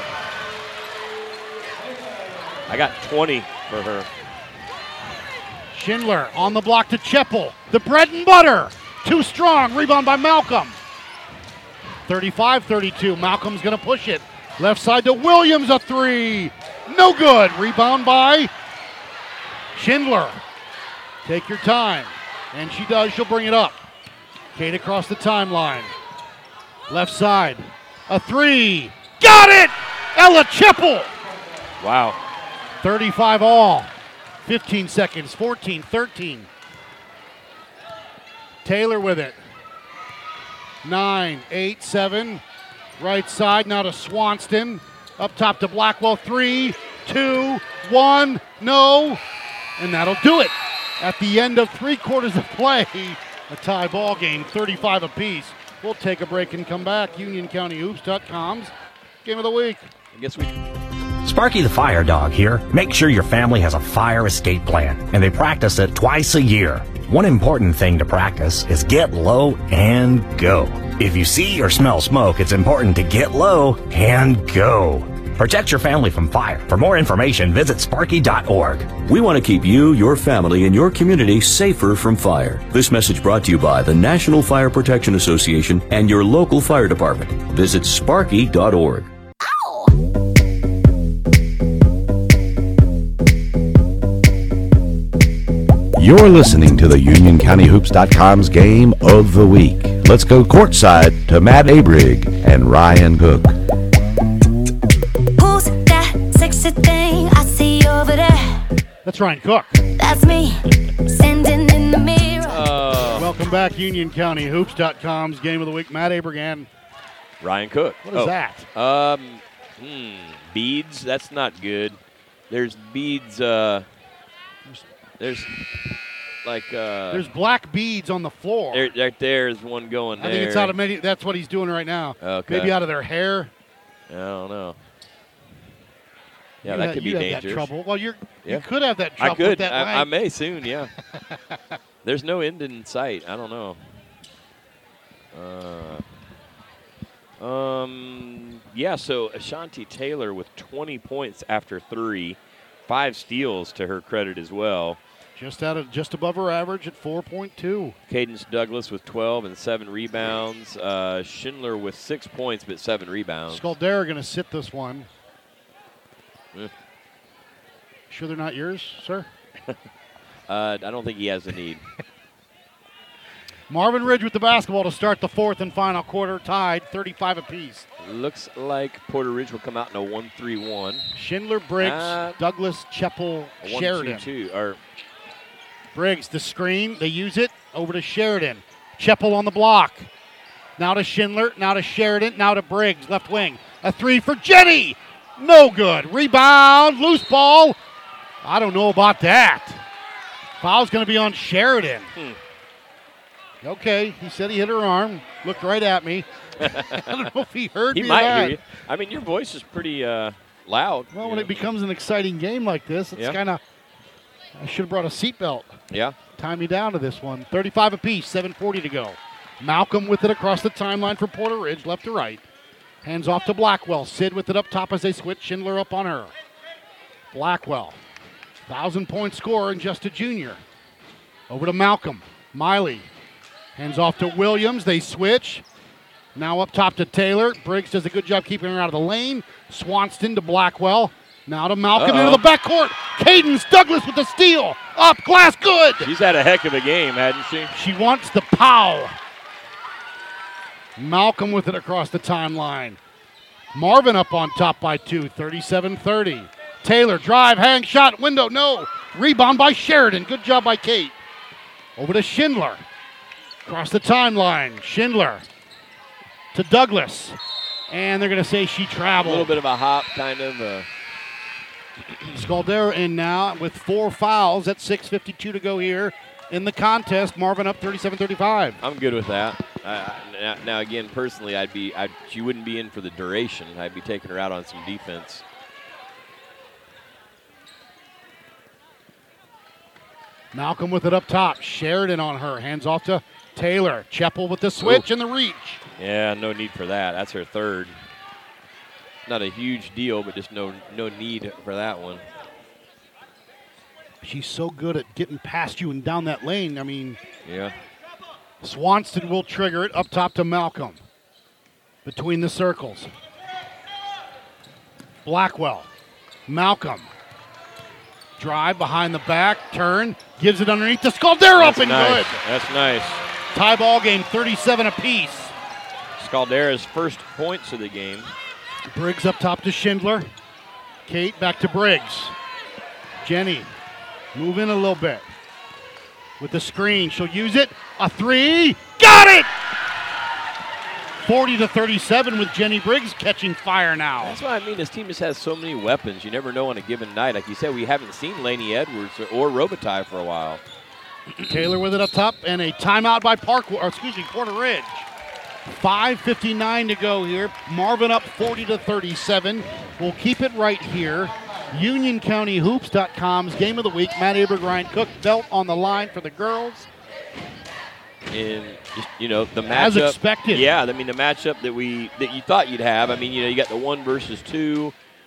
Speaker 6: I got twenty for her.
Speaker 5: Schindler on the block to Cheppel. The bread and butter. Too strong. Rebound by Malcolm. thirty-five thirty-two. Malcolm's going to push it. Left side to Williams. A three. No good. Rebound by Schindler. Take your time. And she does. She'll bring it up. Kate across the timeline. Left side. A three. Got it! Ella Cheppel.
Speaker 6: Wow.
Speaker 5: thirty-five all. fifteen seconds. fourteen thirteen. Taylor with it. Nine, eight, seven. Right side now to Swanston. Up top to Blackwell. Three, two, one. No. And that'll do it. At the end of three quarters of play, a tie ball game, thirty-five apiece. We'll take a break and come back. Union County Hoops dot com's Game of the Week.
Speaker 6: I guess we...
Speaker 16: Sparky the Fire Dog here. Make sure your family has a fire escape plan, and they practice it twice a year. One important thing to practice is get low and go. If you see or smell smoke, it's important to get low and go. Protect your family from fire. For more information, visit sparky dot org.
Speaker 17: We want to keep you, your family, and your community safer from fire. This message brought to you by the National Fire Protection Association and your local fire department. Visit sparky dot org.
Speaker 4: You're listening to the Union County Hoops dot com's Game of the Week. Let's go courtside to Matt Abrig and Ryan Cook.
Speaker 18: Who's that sexy thing I see over there?
Speaker 5: That's Ryan Cook.
Speaker 18: That's me, standing in the mirror.
Speaker 6: Uh,
Speaker 5: Welcome back, Union County Hoops dot com's Game of the Week. Matt Abrig and
Speaker 6: Ryan Cook.
Speaker 5: What is
Speaker 6: oh.
Speaker 5: that?
Speaker 6: Um, hmm, beads. That's not good. There's beads. Uh, there's like uh,
Speaker 5: There's black beads on the floor.
Speaker 6: There, right there's one going
Speaker 5: I
Speaker 6: there.
Speaker 5: think it's out of many. That's what he's doing right now.
Speaker 6: Okay.
Speaker 5: Maybe out of their hair.
Speaker 6: I don't know. Yeah,
Speaker 5: You
Speaker 6: that
Speaker 5: had-
Speaker 6: could be
Speaker 5: you had
Speaker 6: dangerous.
Speaker 5: that trouble. Well, you're
Speaker 6: Yeah.
Speaker 5: you could have that
Speaker 6: I
Speaker 5: trouble
Speaker 6: could.
Speaker 5: with that
Speaker 6: I, I
Speaker 5: leg.
Speaker 6: may soon. Yeah. There's no end in sight. I don't know. Uh, um. Yeah. So Ashanti Taylor with twenty points after three, five steals to her credit as well.
Speaker 5: Just out of just above her average at four point two.
Speaker 6: Cadence Douglas with twelve and seven rebounds. Uh, Schindler with six points but seven rebounds.
Speaker 5: Scaldera going to sit this one.
Speaker 6: Eh.
Speaker 5: Sure they're not yours, sir?
Speaker 6: uh, I don't think he has the need.
Speaker 5: Marvin Ridge with the basketball to start the fourth and final quarter, tied thirty-five apiece.
Speaker 6: Looks like Porter Ridge will come out in a one three one.
Speaker 5: Schindler, Briggs,
Speaker 6: Uh,
Speaker 5: Douglas, Cheppel,
Speaker 6: A one
Speaker 5: Sheridan.
Speaker 6: two two. Or
Speaker 5: Briggs, the screen, they use it, over to Sheridan. Cheppel on the block. Now to Schindler, now to Sheridan, now to Briggs, left wing. A three for Jenny. No good. Rebound, loose ball. I don't know about that. Foul's going to be on Sheridan.
Speaker 6: Hmm.
Speaker 5: Okay, he said he hit her arm. Looked right at me. I don't know if he heard
Speaker 6: he
Speaker 5: me or
Speaker 6: might
Speaker 5: not.
Speaker 6: hear you. I mean, your voice is pretty uh, loud.
Speaker 5: Well,
Speaker 6: you
Speaker 5: when
Speaker 6: know.
Speaker 5: it becomes an exciting game like this, it's
Speaker 6: Yeah.
Speaker 5: kind of, I should have brought a seatbelt.
Speaker 6: Yeah.
Speaker 5: Tie me down to this one. thirty-five apiece, seven forty to go. Malcolm with it across the timeline for Porter Ridge, left to right. Hands off to Blackwell. Sid with it up top as they switch. Schindler up on her. Blackwell, thousand-point scorer and just a junior. Over to Malcolm. Miley. Hands off to Williams. They switch. Now up top to Taylor. Briggs does a good job keeping her out of the lane. Swanston to Blackwell. Now to Malcolm
Speaker 6: Uh-oh.
Speaker 5: into the backcourt. Cadence Douglas with the steal. Up, glass, good.
Speaker 7: She's had a heck of a game, hadn't she?
Speaker 5: She wants the pow. Malcolm with it across the timeline. Marvin up on top by two, thirty-seven thirty. Taylor, drive, hang, shot, window, no. Rebound by Sheridan. Good job by Kate. Over to Schindler. Across the timeline. Schindler to Douglas. And they're going to say she
Speaker 6: A
Speaker 5: traveled.
Speaker 6: little bit of a hop, kind of. Uh,
Speaker 5: Scaldera in now with four fouls at six fifty-two to go here in the contest. Marvin up thirty-seven thirty-five.
Speaker 6: I'm good with that. Uh, now, now, again, personally, I'd be. I'd, she wouldn't be in for the duration. I'd be taking her out on some defense.
Speaker 5: Malcolm with it up top. Sheridan on her. Hands off to Taylor. Cheppel with the switch
Speaker 6: Ooh.
Speaker 5: and the reach.
Speaker 6: Yeah, no need for that. That's her third. Not a huge deal, but just no no need for that one.
Speaker 5: She's so good at getting past you and down that lane. I mean,
Speaker 6: Yeah.
Speaker 5: Swanston will trigger it up top to Malcolm. Between the circles. Blackwell. Malcolm. Drive behind the back. Turn. Gives it underneath to Scaldera up
Speaker 6: That's
Speaker 5: and
Speaker 6: nice.
Speaker 5: good.
Speaker 6: That's nice.
Speaker 5: Tie ball game, thirty-seven apiece.
Speaker 6: Scaldera's first points of the game.
Speaker 5: Briggs up top to Schindler. Kate back to Briggs. Jenny, move in a little bit. With the screen, she'll use it. A three, got it! forty to thirty-seven with Jenny Briggs catching fire now.
Speaker 6: That's what I mean. This team just has so many weapons. You never know on a given night. Like you said, we haven't seen Laney Edwards or Robitaille for a while.
Speaker 5: Taylor with it up top, and a timeout by Park, or excuse me, Porter Ridge. five fifty-nine to go here. Marvin up forty to thirty-seven. We'll keep it right here. Union County Hoops dot com's Game of the Week. Matt Abrig, Ryan Cook, belt on the line for the girls.
Speaker 6: And just, you know, the matchup.
Speaker 5: As expected.
Speaker 6: Yeah, I mean the matchup that we that you thought you'd have. I mean, you know, you got the one versus two.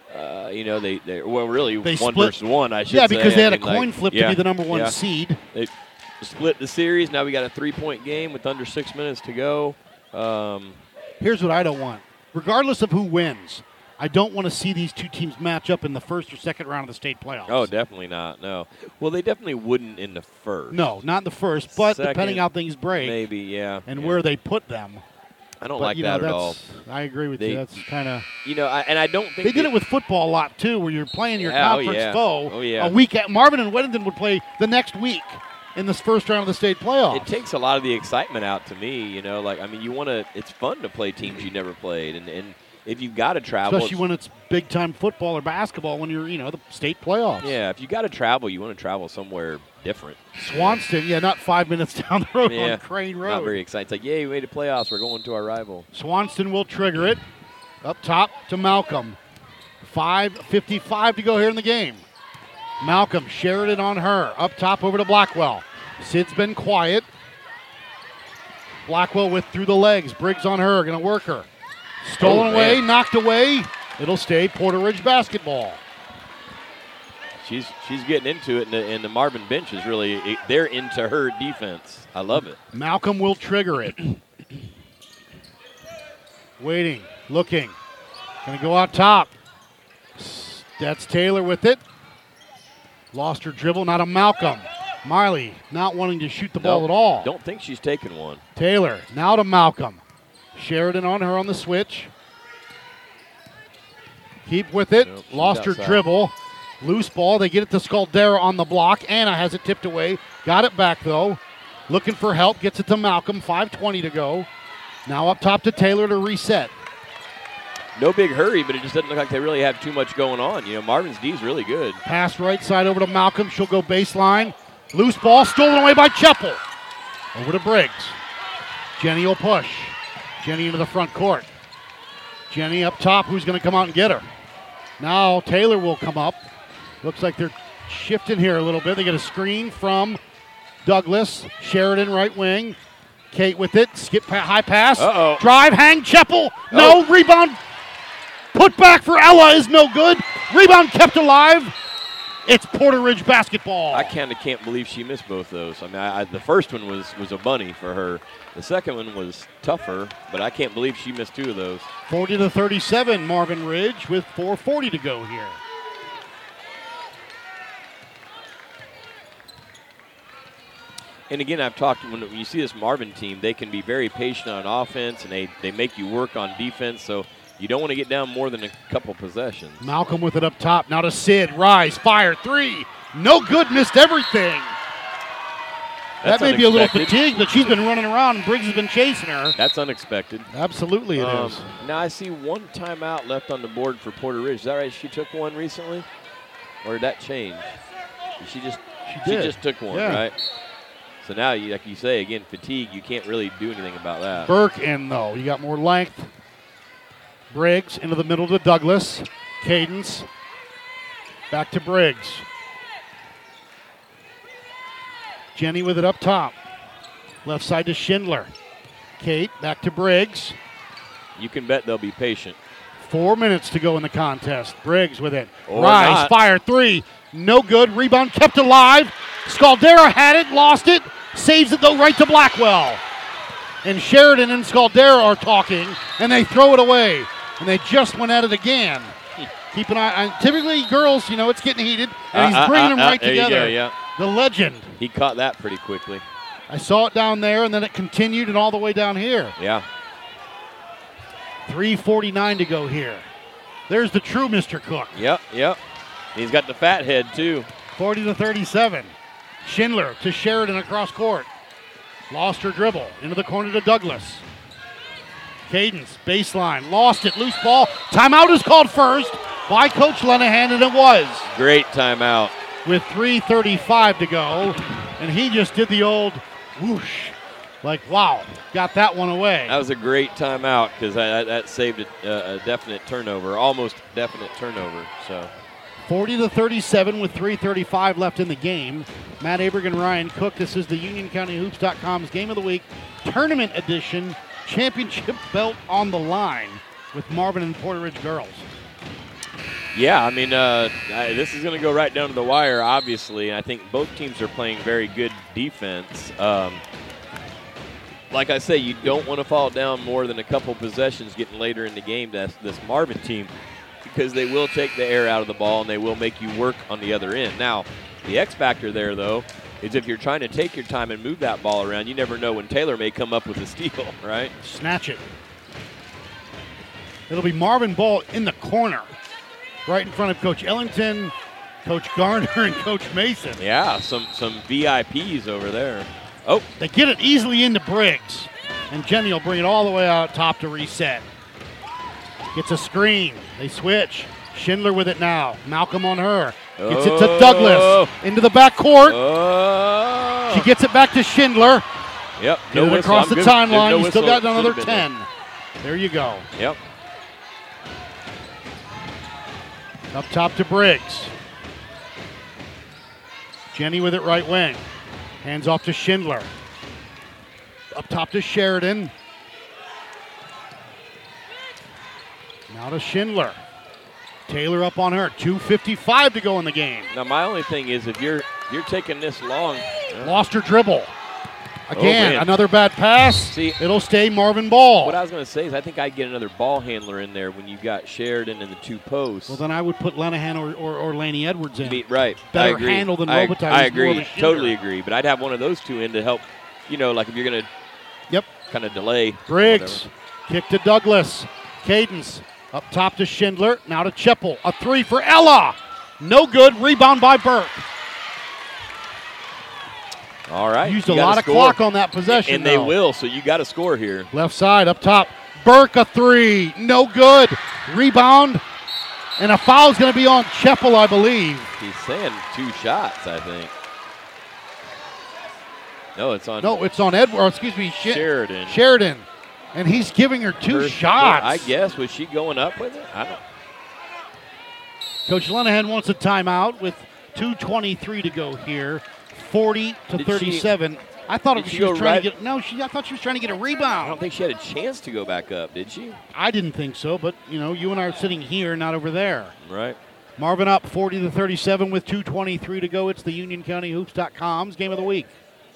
Speaker 6: Uh, you know, they, they well, really
Speaker 5: They
Speaker 6: one
Speaker 5: split-
Speaker 6: versus one, I should
Speaker 5: Yeah,
Speaker 6: say.
Speaker 5: because they
Speaker 6: I
Speaker 5: had a
Speaker 6: mean, like,
Speaker 5: coin flip to
Speaker 6: yeah,
Speaker 5: be the number one
Speaker 6: yeah.
Speaker 5: seed.
Speaker 6: They split the series. Now we got a three-point game with under six minutes to go. Um,
Speaker 5: Here's what I don't want. Regardless of who wins, I don't want to see these two teams match up in the first or second round of the state playoffs.
Speaker 6: oh, definitely not. No. Well, they definitely wouldn't in the first.
Speaker 5: No, not in the first, but
Speaker 6: Second,
Speaker 5: depending how things break
Speaker 6: maybe, yeah.
Speaker 5: and
Speaker 6: yeah.
Speaker 5: where they put them.
Speaker 6: I don't
Speaker 5: But,
Speaker 6: like
Speaker 5: you know,
Speaker 6: that at all.
Speaker 5: that's- I agree with
Speaker 6: They-
Speaker 5: you. That's kind of.
Speaker 6: You know, I, and I don't think
Speaker 5: They did it with football a lot too, where you're playing your
Speaker 6: Yeah, oh,
Speaker 5: conference
Speaker 6: yeah.
Speaker 5: foe
Speaker 6: Oh, yeah.
Speaker 5: a week. At, Marvin and Weddington would play the next week in this first round of the state playoffs.
Speaker 6: It takes a lot of the excitement out to me, you know. Like, I mean, you want to. It's fun to play teams you never played, and, and if you've got to travel,
Speaker 5: Especially when it's big time football or basketball, when you're, you know, the state playoffs.
Speaker 6: yeah, if you got to travel, you want to travel somewhere different.
Speaker 5: Swanston, yeah, not five minutes down the road
Speaker 6: Yeah,
Speaker 5: on Crane Road.
Speaker 6: not very exciting. It's like, yay, we made the playoffs. We're going to our rival.
Speaker 5: Swanston will trigger it. Up top to Malcolm. five fifty-five to go here in the game. Malcolm shared it on her. Up top over to Blackwell. Sid's been quiet. Blackwell with through the legs. Briggs on her, going to work her. Stolen
Speaker 6: Oh,
Speaker 5: away,
Speaker 6: man.
Speaker 5: knocked away. It'll stay Porter Ridge basketball.
Speaker 6: She's she's getting into it, and the, and the Marvin bench is really they're into her defense. I love it.
Speaker 5: Malcolm will trigger it. Waiting, looking. Going to go out top. S- That's Taylor with it. Lost her dribble, not a Malcolm. Miley not wanting to shoot the ball
Speaker 6: Nope,
Speaker 5: at all.
Speaker 6: Don't think she's taking one.
Speaker 5: Taylor now to Malcolm. Sheridan on her on the switch. Keep with it.
Speaker 6: Nope, she's
Speaker 5: Lost her
Speaker 6: outside.
Speaker 5: dribble. Loose ball. They get it to Scaldera on the block. Anna has it tipped away. Got it back though. Looking for help. Gets it to Malcolm. five twenty to go. Now up top to Taylor to reset.
Speaker 6: No big hurry, but it just doesn't look like they really have too much going on. You know, Marvin's D is really good.
Speaker 5: Pass right side over to Malcolm. She'll go baseline. Loose ball stolen away by Cheppel. Over to Briggs. Jenny will push. Jenny into the front court. Jenny up top. Who's going to come out and get her? Now Taylor will come up. Looks like they're shifting here a little bit. They get a screen from Douglas. Sheridan right wing. Kate with it. Skip pa- high pass.
Speaker 6: Uh-oh.
Speaker 5: Drive, hang, Cheppel. No,
Speaker 6: Oh.
Speaker 5: rebound. Put back for Ella is no good. Rebound kept alive. It's Porter Ridge basketball.
Speaker 6: I kind of can't believe she missed both those. I mean, I, I, the first one was, was a bunny for her. The second one was tougher, but I can't believe she missed two of those.
Speaker 5: forty to thirty-seven, Marvin Ridge with four forty to go here.
Speaker 6: And again, I've talked, when you see this Marvin team, they can be very patient on offense, and they, they make you work on defense, so you don't want to get down more than a couple possessions.
Speaker 5: Malcolm with it up top. Now to Sid. Rise, fire, three. No good, missed everything.
Speaker 6: That's
Speaker 5: that may be a little
Speaker 6: unexpected.
Speaker 5: fatigued, but she's been running around and Briggs has been chasing her.
Speaker 6: That's unexpected.
Speaker 5: Absolutely it is.
Speaker 6: Um, Now I see one timeout left on the board for Porter Ridge. Is that right? She took one recently? Or did that change? She just
Speaker 5: She did.
Speaker 6: just took one,
Speaker 5: Yeah.
Speaker 6: right? So now, you, like you say, again, fatigue, you can't really do anything about that.
Speaker 5: Burke in, though. You got more length. Briggs into the middle to Douglas. Cadence. Back to Briggs. Jenny with it up top. Left side to Schindler. Kate back to Briggs.
Speaker 6: You can bet they'll be patient.
Speaker 5: Four minutes to go in the contest. Briggs with it.
Speaker 6: Or
Speaker 5: Rise,
Speaker 6: not.
Speaker 5: fire, three. No good. Rebound kept alive. Scaldera had it, lost it. Saves it, though, right to Blackwell. And Sheridan and Scaldera are talking, and they throw it away. And they just went at it again. Keep an eye on. Typically, girls, you know, it's getting heated, and
Speaker 6: Uh,
Speaker 5: he's bringing
Speaker 6: uh,
Speaker 5: them
Speaker 6: uh,
Speaker 5: right
Speaker 6: there you
Speaker 5: together.
Speaker 6: go, yeah.
Speaker 5: The legend.
Speaker 6: He caught that pretty quickly.
Speaker 5: I saw it down there, and then it continued and all the way down here.
Speaker 6: Yeah.
Speaker 5: three forty-nine to go here. There's the true Mister Cook.
Speaker 6: Yep, yep. He's got the fat head, too.
Speaker 5: forty to thirty-seven. Schindler to Sheridan across court. Lost her dribble. Into the corner to Douglas. Cadence, baseline. Lost it. Loose ball. Timeout is called first by Coach Lenahan, and it was.
Speaker 6: Great timeout.
Speaker 5: With three thirty-five to go. And he just did the old whoosh. Like, wow, got that one away.
Speaker 6: That was a great timeout because that, that saved a, a definite turnover, almost definite turnover. So
Speaker 5: forty to thirty-seven with three thirty-five left in the game. Matt Aberg and Ryan Cook. This is the Union County Hoops dot com's Game of the Week Tournament Edition. Championship belt on the line with Marvin and Porter Ridge girls.
Speaker 6: Yeah, I mean, uh, I, this is going to go right down to the wire, obviously. And I think both teams are playing very good defense. Um, like I say, you don't want to fall down more than a couple possessions getting later in the game to this Marvin team, because they will take the air out of the ball and they will make you work on the other end. Now, the X factor there, though, is if you're trying to take your time and move that ball around, you never know when Taylor may come up with a steal, right?
Speaker 5: Snatch it. It'll be Marvin Ball in the corner, right in front of Coach Ellington, Coach Garner, and Coach Mason.
Speaker 6: Yeah, some some V I Ps over there. Oh.
Speaker 5: They get it easily into Briggs, and Jenny will bring it all the way out top to reset. Gets a screen. They switch. Schindler with it now. Malcolm on her. Gets
Speaker 6: oh.
Speaker 5: it to Douglas. Into the back court.
Speaker 6: Oh.
Speaker 5: She gets it back to Schindler.
Speaker 6: Yep.
Speaker 5: Get
Speaker 6: No
Speaker 5: it across
Speaker 6: I'm
Speaker 5: the
Speaker 6: good.
Speaker 5: timeline.
Speaker 6: No
Speaker 5: You still got another
Speaker 6: been
Speaker 5: ten.
Speaker 6: There.
Speaker 5: there you go.
Speaker 6: Yep.
Speaker 5: Up top to Briggs. Jenny with it right wing. Hands off to Schindler. Up top to Sheridan. Now to Schindler. Taylor up on her. two fifty-five to go in the game.
Speaker 6: Now, my only thing is if you're if you're taking this long. Uh,
Speaker 5: Lost her dribble. Again,
Speaker 6: oh,
Speaker 5: another bad pass.
Speaker 6: See,
Speaker 5: it'll stay Marvin Ball.
Speaker 6: What I was going to say is I think I'd get another ball handler in there when you got Sheridan in the two posts.
Speaker 5: Well, then I would put Lenahan or, or, or Laney Edwards in.
Speaker 6: Me, right.
Speaker 5: Better
Speaker 6: I agree.
Speaker 5: handle than
Speaker 6: I,
Speaker 5: Robitaille.
Speaker 6: I agree. Totally agree. But I'd have one of those two in to help, you know, like if you're going to
Speaker 5: Yep.
Speaker 6: kind of delay.
Speaker 5: Briggs. Kick to Douglas. Cadence. Up top to Schindler. Now to Cheppel. A three for Ella. No good. Rebound by Burke.
Speaker 6: All right.
Speaker 5: Used a lot of clock on that possession.
Speaker 6: And they
Speaker 5: though.
Speaker 6: will, so you got to score here.
Speaker 5: Left side up top. Burke a three. No good. Rebound. And a foul's going to be on Cheppel, I believe.
Speaker 6: He's saying two shots, I think. No, it's on.
Speaker 5: No, it's on Edward. Excuse me, Sh-
Speaker 6: Sheridan.
Speaker 5: Sheridan. And he's giving her two
Speaker 6: Her,
Speaker 5: shots.
Speaker 6: I guess. Was she going up with it? I don't.
Speaker 5: Coach Lenahan wants a timeout with two twenty-three to go here. forty to
Speaker 6: Did
Speaker 5: thirty-seven.
Speaker 6: She,
Speaker 5: I thought
Speaker 6: did
Speaker 5: she,
Speaker 6: she
Speaker 5: was
Speaker 6: go
Speaker 5: trying
Speaker 6: right?
Speaker 5: to get no. She I thought she was trying to get a
Speaker 6: I
Speaker 5: rebound.
Speaker 6: don't think she had a chance to go back up, did she?
Speaker 5: I didn't think so, but you know, you and I are sitting here, not over there.
Speaker 6: Right.
Speaker 5: Marvin up forty to thirty-seven with two twenty-three to go. It's the Union County Hoops dot com's game of the week.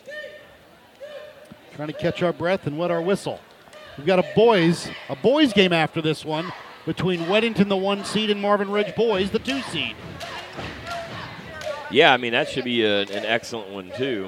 Speaker 5: Trying to catch our breath and wet our whistle. We've got a boys a boys game after this one between Weddington, the one seed, and Marvin Ridge boys, the two seed.
Speaker 6: Yeah, I mean that should be a, an excellent one too.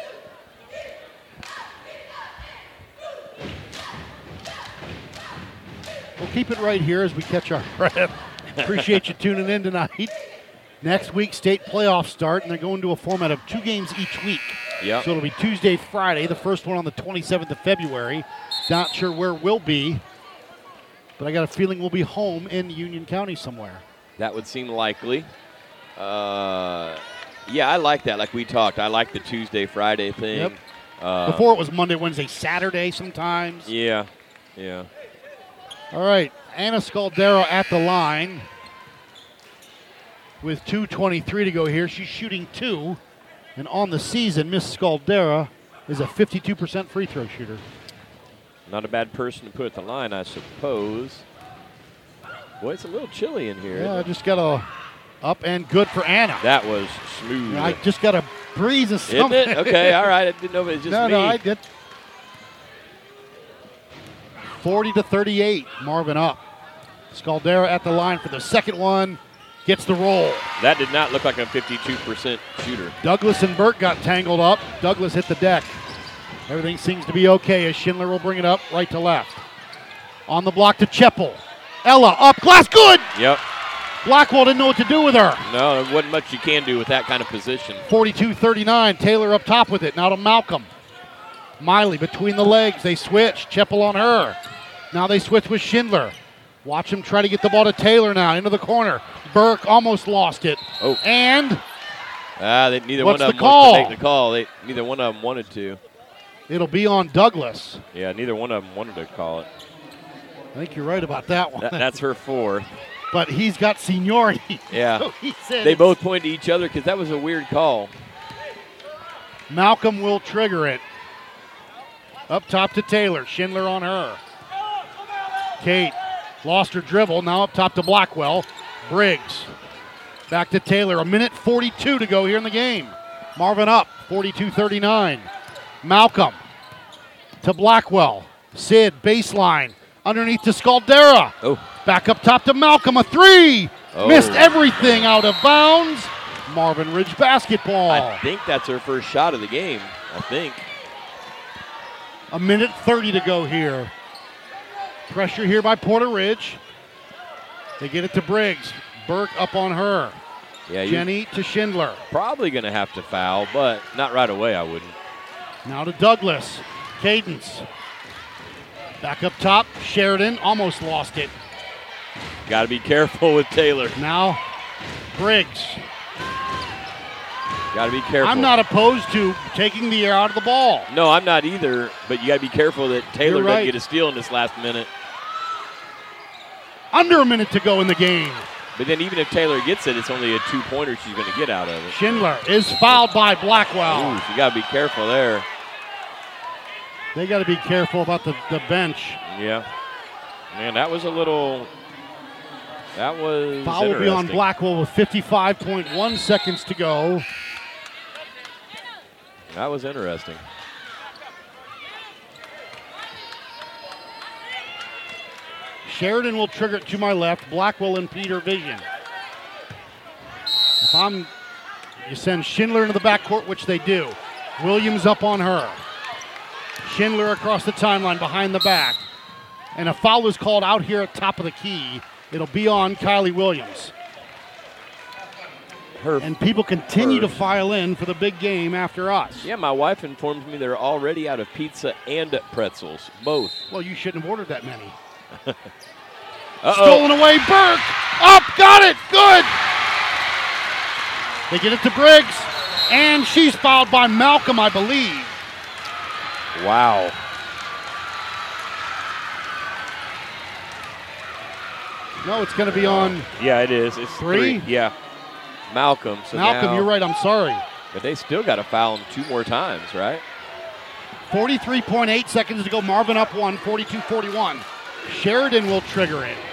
Speaker 5: We'll keep it right here as we catch our breath. Appreciate you tuning in tonight. Next week, state playoffs start, and they're going to a format of two games each week.
Speaker 6: Yep.
Speaker 5: So it'll be Tuesday, Friday, the first one on the twenty-seventh of February. Not sure where we'll be, but I got a feeling we'll be home in Union County somewhere.
Speaker 6: That would seem likely. Uh, yeah, I like that. Like we talked, I like the Tuesday, Friday thing.
Speaker 5: Yep.
Speaker 6: Uh,
Speaker 5: Before it was Monday, Wednesday, Saturday sometimes.
Speaker 6: Yeah, yeah.
Speaker 5: All right, Anna Scaldero at the line with two twenty-three to go here. She's shooting two, and on the season, Miss Scaldera is a fifty-two percent free throw shooter.
Speaker 6: Not a bad person to put at the line, I suppose. Boy, it's a little chilly in here.
Speaker 5: Yeah, I just got a up and good for Anna.
Speaker 6: That was smooth.
Speaker 5: I just got a breeze of something.
Speaker 6: Isn't it? Okay, all right. I didn't know if it was just
Speaker 5: no,
Speaker 6: me.
Speaker 5: No, I did. forty to thirty-eight, Marvin up. Scaldera at the line for the second one. Gets the roll.
Speaker 6: That did not look like a fifty-two percent shooter.
Speaker 5: Douglas and Burke got tangled up. Douglas hit the deck. Everything seems to be okay as Schindler will bring it up right to left. On the block to Cheppel. Ella up, glass good!
Speaker 6: Yep.
Speaker 5: Blackwell didn't know what to do with her.
Speaker 6: No, there wasn't much you can do with that kind of position.
Speaker 5: forty-two thirty-nine, Taylor up top with it. Now to Malcolm. Miley between the legs. They switch. Cheppel on her. Now they switch with Schindler. Watch him try to get the ball to Taylor now into the corner. Burke almost lost it.
Speaker 6: Oh.
Speaker 5: And
Speaker 6: ah, they, neither
Speaker 5: what's
Speaker 6: one of
Speaker 5: the
Speaker 6: them
Speaker 5: call?
Speaker 6: wanted to make the call. They, neither one of them wanted to.
Speaker 5: It'll be on Douglas.
Speaker 6: Yeah, neither one of them wanted to call it.
Speaker 5: I think you're right about that one.
Speaker 6: That, that's her fourth.
Speaker 5: But he's got seniority.
Speaker 6: Yeah.
Speaker 5: So he said
Speaker 6: they both pointed to each other because that was a weird call.
Speaker 5: Malcolm will trigger it. Up top to Taylor. Schindler on her. Kate lost her dribble. Now up top to Blackwell. Briggs. Back to Taylor. A minute forty-two to go here in the game. Marvin up, forty-two thirty-nine. Malcolm to Blackwell. Sid, baseline. Underneath to Scaldera.
Speaker 6: Oh.
Speaker 5: Back up top to Malcolm. A three.
Speaker 6: Oh.
Speaker 5: Missed everything out of bounds. Marvin Ridge basketball.
Speaker 6: I think that's her first shot of the game. I think.
Speaker 5: A minute thirty to go here. Pressure here by Porter Ridge. They get it to Briggs. Burke up on her.
Speaker 6: Yeah,
Speaker 5: Jenny to Schindler.
Speaker 6: Probably going to have to foul, but not right away, I wouldn't.
Speaker 5: Now to Douglas. Cadence. Back up top. Sheridan almost lost it.
Speaker 6: Got to be careful with Taylor.
Speaker 5: Now Briggs.
Speaker 6: Got to be careful.
Speaker 5: I'm not opposed to taking the air out of the ball.
Speaker 6: No, I'm not either, but you got to be careful that Taylor
Speaker 5: You're right.
Speaker 6: doesn't get a steal in this last minute.
Speaker 5: Under a minute to go in the game.
Speaker 6: But then even if Taylor gets it, it's only a two-pointer she's going to get out of it.
Speaker 5: Schindler is fouled by Blackwell.
Speaker 6: Ooh, you got to be careful there.
Speaker 5: They got to be careful about the, the bench.
Speaker 6: Yeah. Man, that was a little... That was
Speaker 5: Foul will be on
Speaker 6: interesting.
Speaker 5: Blackwell with fifty-five point one seconds to go.
Speaker 6: That was interesting.
Speaker 5: Sheridan will trigger it to my left. Blackwell and Peter vision. If I'm, you send Schindler into the backcourt, which they do. Williams up on her. Schindler across the timeline behind the back. And a foul is called out here at top of the key. It'll be on Kylie Williams.
Speaker 6: Her
Speaker 5: and people continue
Speaker 6: first.
Speaker 5: to file in for the big game after us.
Speaker 6: Yeah, my wife informs me they're already out of pizza and pretzels, both.
Speaker 5: Well, you shouldn't have ordered that many.
Speaker 6: Uh-oh.
Speaker 5: Stolen away, Burke. Up, got it, good. They get it to Briggs, and she's fouled by Malcolm, I believe.
Speaker 6: Wow.
Speaker 5: No, it's going to be on.
Speaker 6: Yeah, it is. It's
Speaker 5: three.
Speaker 6: three. Yeah. Malcolm. So
Speaker 5: Malcolm,
Speaker 6: now,
Speaker 5: you're right, I'm sorry.
Speaker 6: But they still got to foul him two more times, right?
Speaker 5: forty-three point eight seconds to go. Marvin up one, forty-two forty-one. Sheridan will trigger it.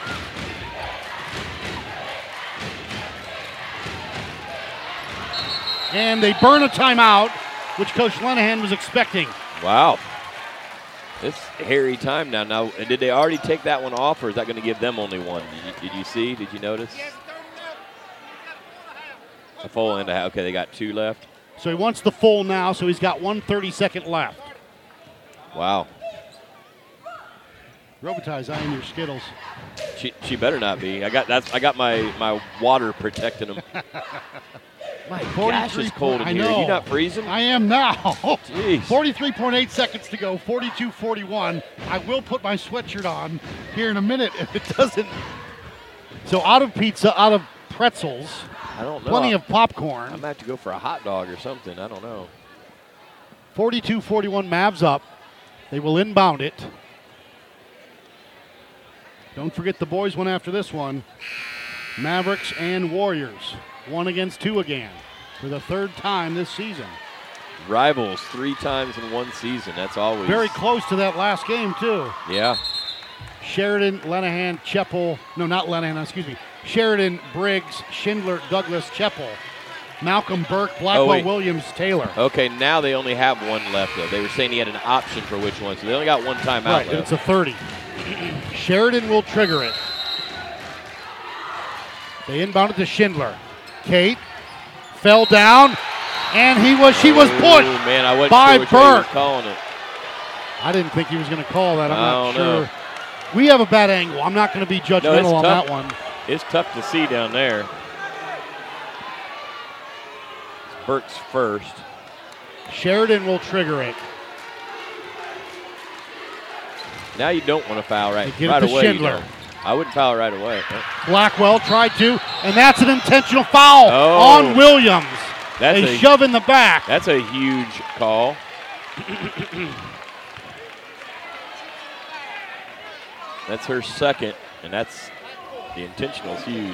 Speaker 5: And they burn a timeout, which Coach Lenahan was expecting.
Speaker 6: Wow. It's hairy time now. Now, did they already take that one off, or is that going to give them only one? Did you, did you see? Did you notice? A full and a half. Okay, they got two left.
Speaker 5: So he wants the full now, so he's got one thirty-second left.
Speaker 6: Wow.
Speaker 5: Robitaille's eyeing your Skittles.
Speaker 6: She she better not be. I got that's I got my, my water protecting them. My gosh, it's cold in
Speaker 5: I
Speaker 6: here.
Speaker 5: know.
Speaker 6: Are you not freezing?
Speaker 5: I am now.
Speaker 6: Jeez.
Speaker 5: forty-three point eight seconds to go, forty-two forty-one. I will put my sweatshirt on here in a minute if it doesn't. So out of pizza, out of pretzels.
Speaker 6: I don't know.
Speaker 5: Plenty of popcorn.
Speaker 6: I'm going to have to go for a hot dog or something. I don't know.
Speaker 5: forty-two forty-one, Mavs up. They will inbound it. Don't forget the boys went after this one. Mavericks and Warriors. One against two again for the third time this season.
Speaker 6: Rivals three times in one season. That's always.
Speaker 5: Very close to that last game, too.
Speaker 6: Yeah.
Speaker 5: Sheridan, Lenahan, Cheppel. No, not Lenahan, excuse me. Sheridan, Briggs, Schindler, Douglas, Cheppel. Malcolm, Burke, Blackwell,
Speaker 6: Oh,
Speaker 5: Williams, Taylor.
Speaker 6: Okay, now they only have one left, though. They were saying he had an option for which one, so they only got one timeout
Speaker 5: Right,
Speaker 6: left.
Speaker 5: and it's a thirty. Sheridan will trigger it. They inbound it to Schindler. Kate fell down, and he was she was
Speaker 6: Oh,
Speaker 5: pushed
Speaker 6: man, I wasn't
Speaker 5: by
Speaker 6: sure which way he was
Speaker 5: Burke.
Speaker 6: calling it.
Speaker 5: I didn't think he was going to call that. I'm
Speaker 6: I
Speaker 5: not
Speaker 6: don't
Speaker 5: sure.
Speaker 6: know.
Speaker 5: We have a bad angle. I'm not going to be
Speaker 6: No,
Speaker 5: judgmental
Speaker 6: it's
Speaker 5: on
Speaker 6: tough.
Speaker 5: that one.
Speaker 6: It's tough to see down there. Burke's first.
Speaker 5: Sheridan will trigger it.
Speaker 6: Now you don't want to foul right,
Speaker 5: They give it
Speaker 6: right
Speaker 5: to
Speaker 6: away. you
Speaker 5: Schindler.
Speaker 6: don't. I wouldn't foul right away.
Speaker 5: Blackwell tried to, and that's an intentional foul
Speaker 6: Oh.
Speaker 5: on Williams.
Speaker 6: That's
Speaker 5: a
Speaker 6: a
Speaker 5: shove in the back.
Speaker 6: That's a huge call. That's her second, and that's the intentional is huge.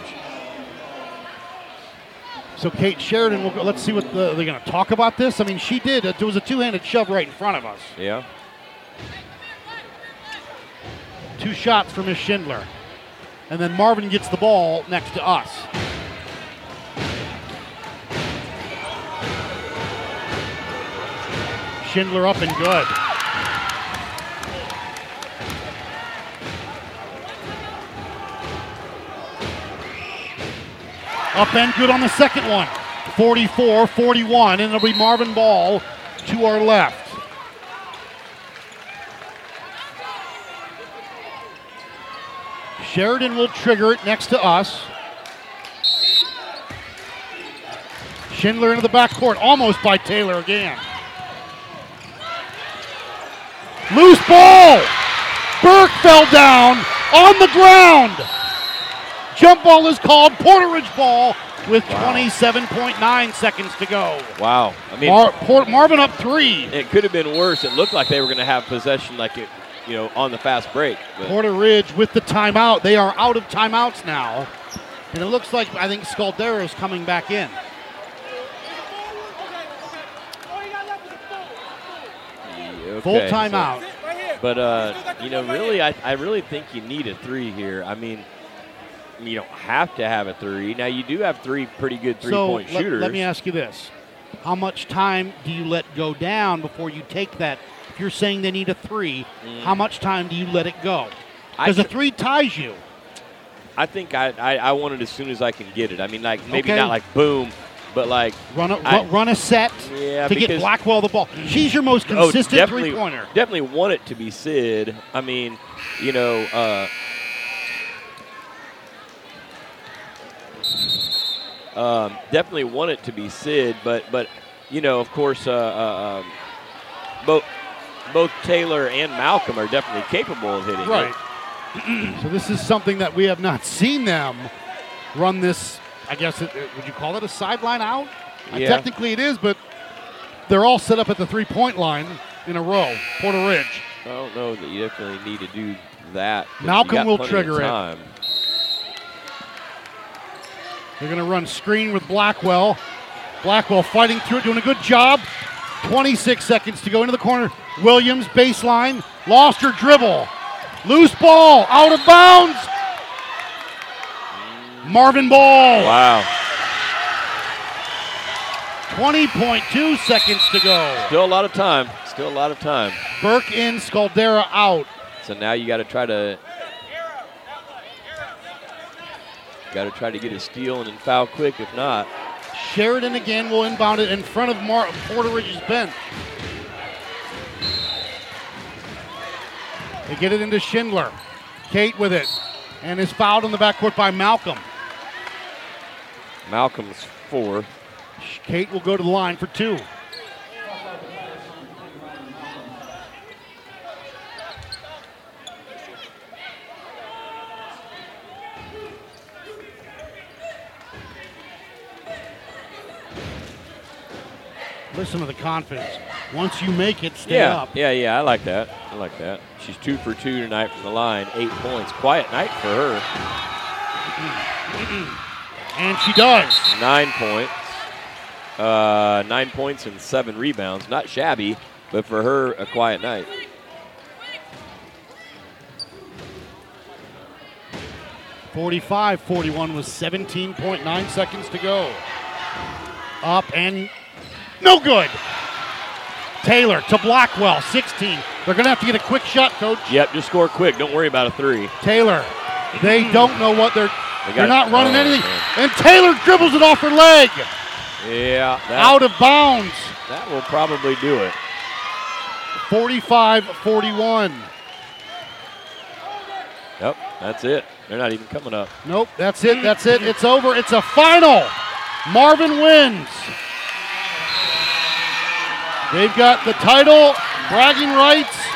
Speaker 5: So Kate Sheridan will go. Let's see what the, they're going to talk about this. I mean, she did. It was a two-handed shove right in front of us.
Speaker 6: Yeah.
Speaker 5: Two shots for Miss Schindler. and then Marvin gets the ball next to us. Schindler up and good. Up and good on the second one. forty-four forty-one, and it'll be Marvin Ball to our left. Sheridan will trigger it next to us. Schindler into the backcourt, almost by Taylor again. Loose ball! Burke fell down on the ground. Jump ball is called. Porteridge ball with wow. twenty-seven point nine seconds to go.
Speaker 6: Wow. I mean,
Speaker 5: Mar- Port- Marvin up three.
Speaker 6: It could have been worse. It looked like they were going to have possession like it, you know, on the fast break. But.
Speaker 5: Porter Ridge with the timeout. They are out of timeouts now. And it looks like, I think, Scaldera is coming back in.
Speaker 6: Okay,
Speaker 5: Full timeout.
Speaker 6: So, but, uh, you know, really, I, I really think you need a three here. I mean, you don't have to have a three. Now, you do have three pretty good three-point
Speaker 5: so
Speaker 6: shooters.
Speaker 5: Let me ask you this. How much time do you let go down before you take that? If you're saying they need a three, mm. how much time do you let it go? Because a three ties you.
Speaker 6: I think I, I, I want it as soon as I can get it. I mean, like maybe
Speaker 5: okay.
Speaker 6: not like boom, but like
Speaker 5: run a,
Speaker 6: I,
Speaker 5: run a set
Speaker 6: yeah,
Speaker 5: to get Blackwell the ball. She's your most consistent
Speaker 6: oh,
Speaker 5: three-pointer.
Speaker 6: Definitely want it to be Sid. I mean, you know, uh, um, definitely want it to be Sid, but but you know, of course, uh, uh, um, both both Taylor and Malcolm are definitely capable of hitting
Speaker 5: right.
Speaker 6: it.
Speaker 5: So this is something that we have not seen them run this, I guess, it, would you call it a sideline out?
Speaker 6: Yeah.
Speaker 5: Uh, technically it is, but they're all set up at the three-point line in a row, Porter Ridge.
Speaker 6: I don't know that you definitely need to do that.
Speaker 5: Malcolm will trigger it.
Speaker 6: Time.
Speaker 5: They're going to run screen with Blackwell. Blackwell fighting through it, doing a good job. twenty-six seconds to go into the corner. Williams, baseline, lost her dribble. Loose ball, out of bounds. Marvin Ball.
Speaker 6: Wow.
Speaker 5: twenty point two seconds to go.
Speaker 6: Still a lot of time. Still a lot of time.
Speaker 5: Burke in, Scaldera out.
Speaker 6: So now you got to try to got to try to get a steal and then foul quick. If not,
Speaker 5: Sheridan again will inbound it in front of Mar- Porter Ridge's bench. They get it into Schindler. Kate with it. And is fouled in the backcourt by Malcolm.
Speaker 6: Malcolm's four.
Speaker 5: Kate will go to the line for two. Listen to the confidence. Once you make it, stay
Speaker 6: yeah,
Speaker 5: up.
Speaker 6: Yeah, yeah, I like that. I like that. She's two for two tonight from the line, eight points. Quiet night for her.
Speaker 5: And she does.
Speaker 6: Nine points. Uh, nine points and seven rebounds. Not shabby, but for her, a quiet night.
Speaker 5: forty-five forty-one with seventeen point nine seconds to go. Up and no good. Taylor to Blackwell, sixteen. They're going to have to get a quick shot, Coach.
Speaker 6: Yep, just score quick. Don't worry about a three.
Speaker 5: Taylor, they don't know what they're
Speaker 6: they
Speaker 5: they're not running
Speaker 6: oh,
Speaker 5: anything.
Speaker 6: Man.
Speaker 5: And Taylor dribbles it off her leg.
Speaker 6: Yeah. That,
Speaker 5: out of bounds.
Speaker 6: That will probably do it.
Speaker 5: forty-five forty-one.
Speaker 6: Yep, that's it. They're not even coming up.
Speaker 5: Nope, that's it, that's it. It's over. It's a final. Marvin wins. They've got the title, bragging rights,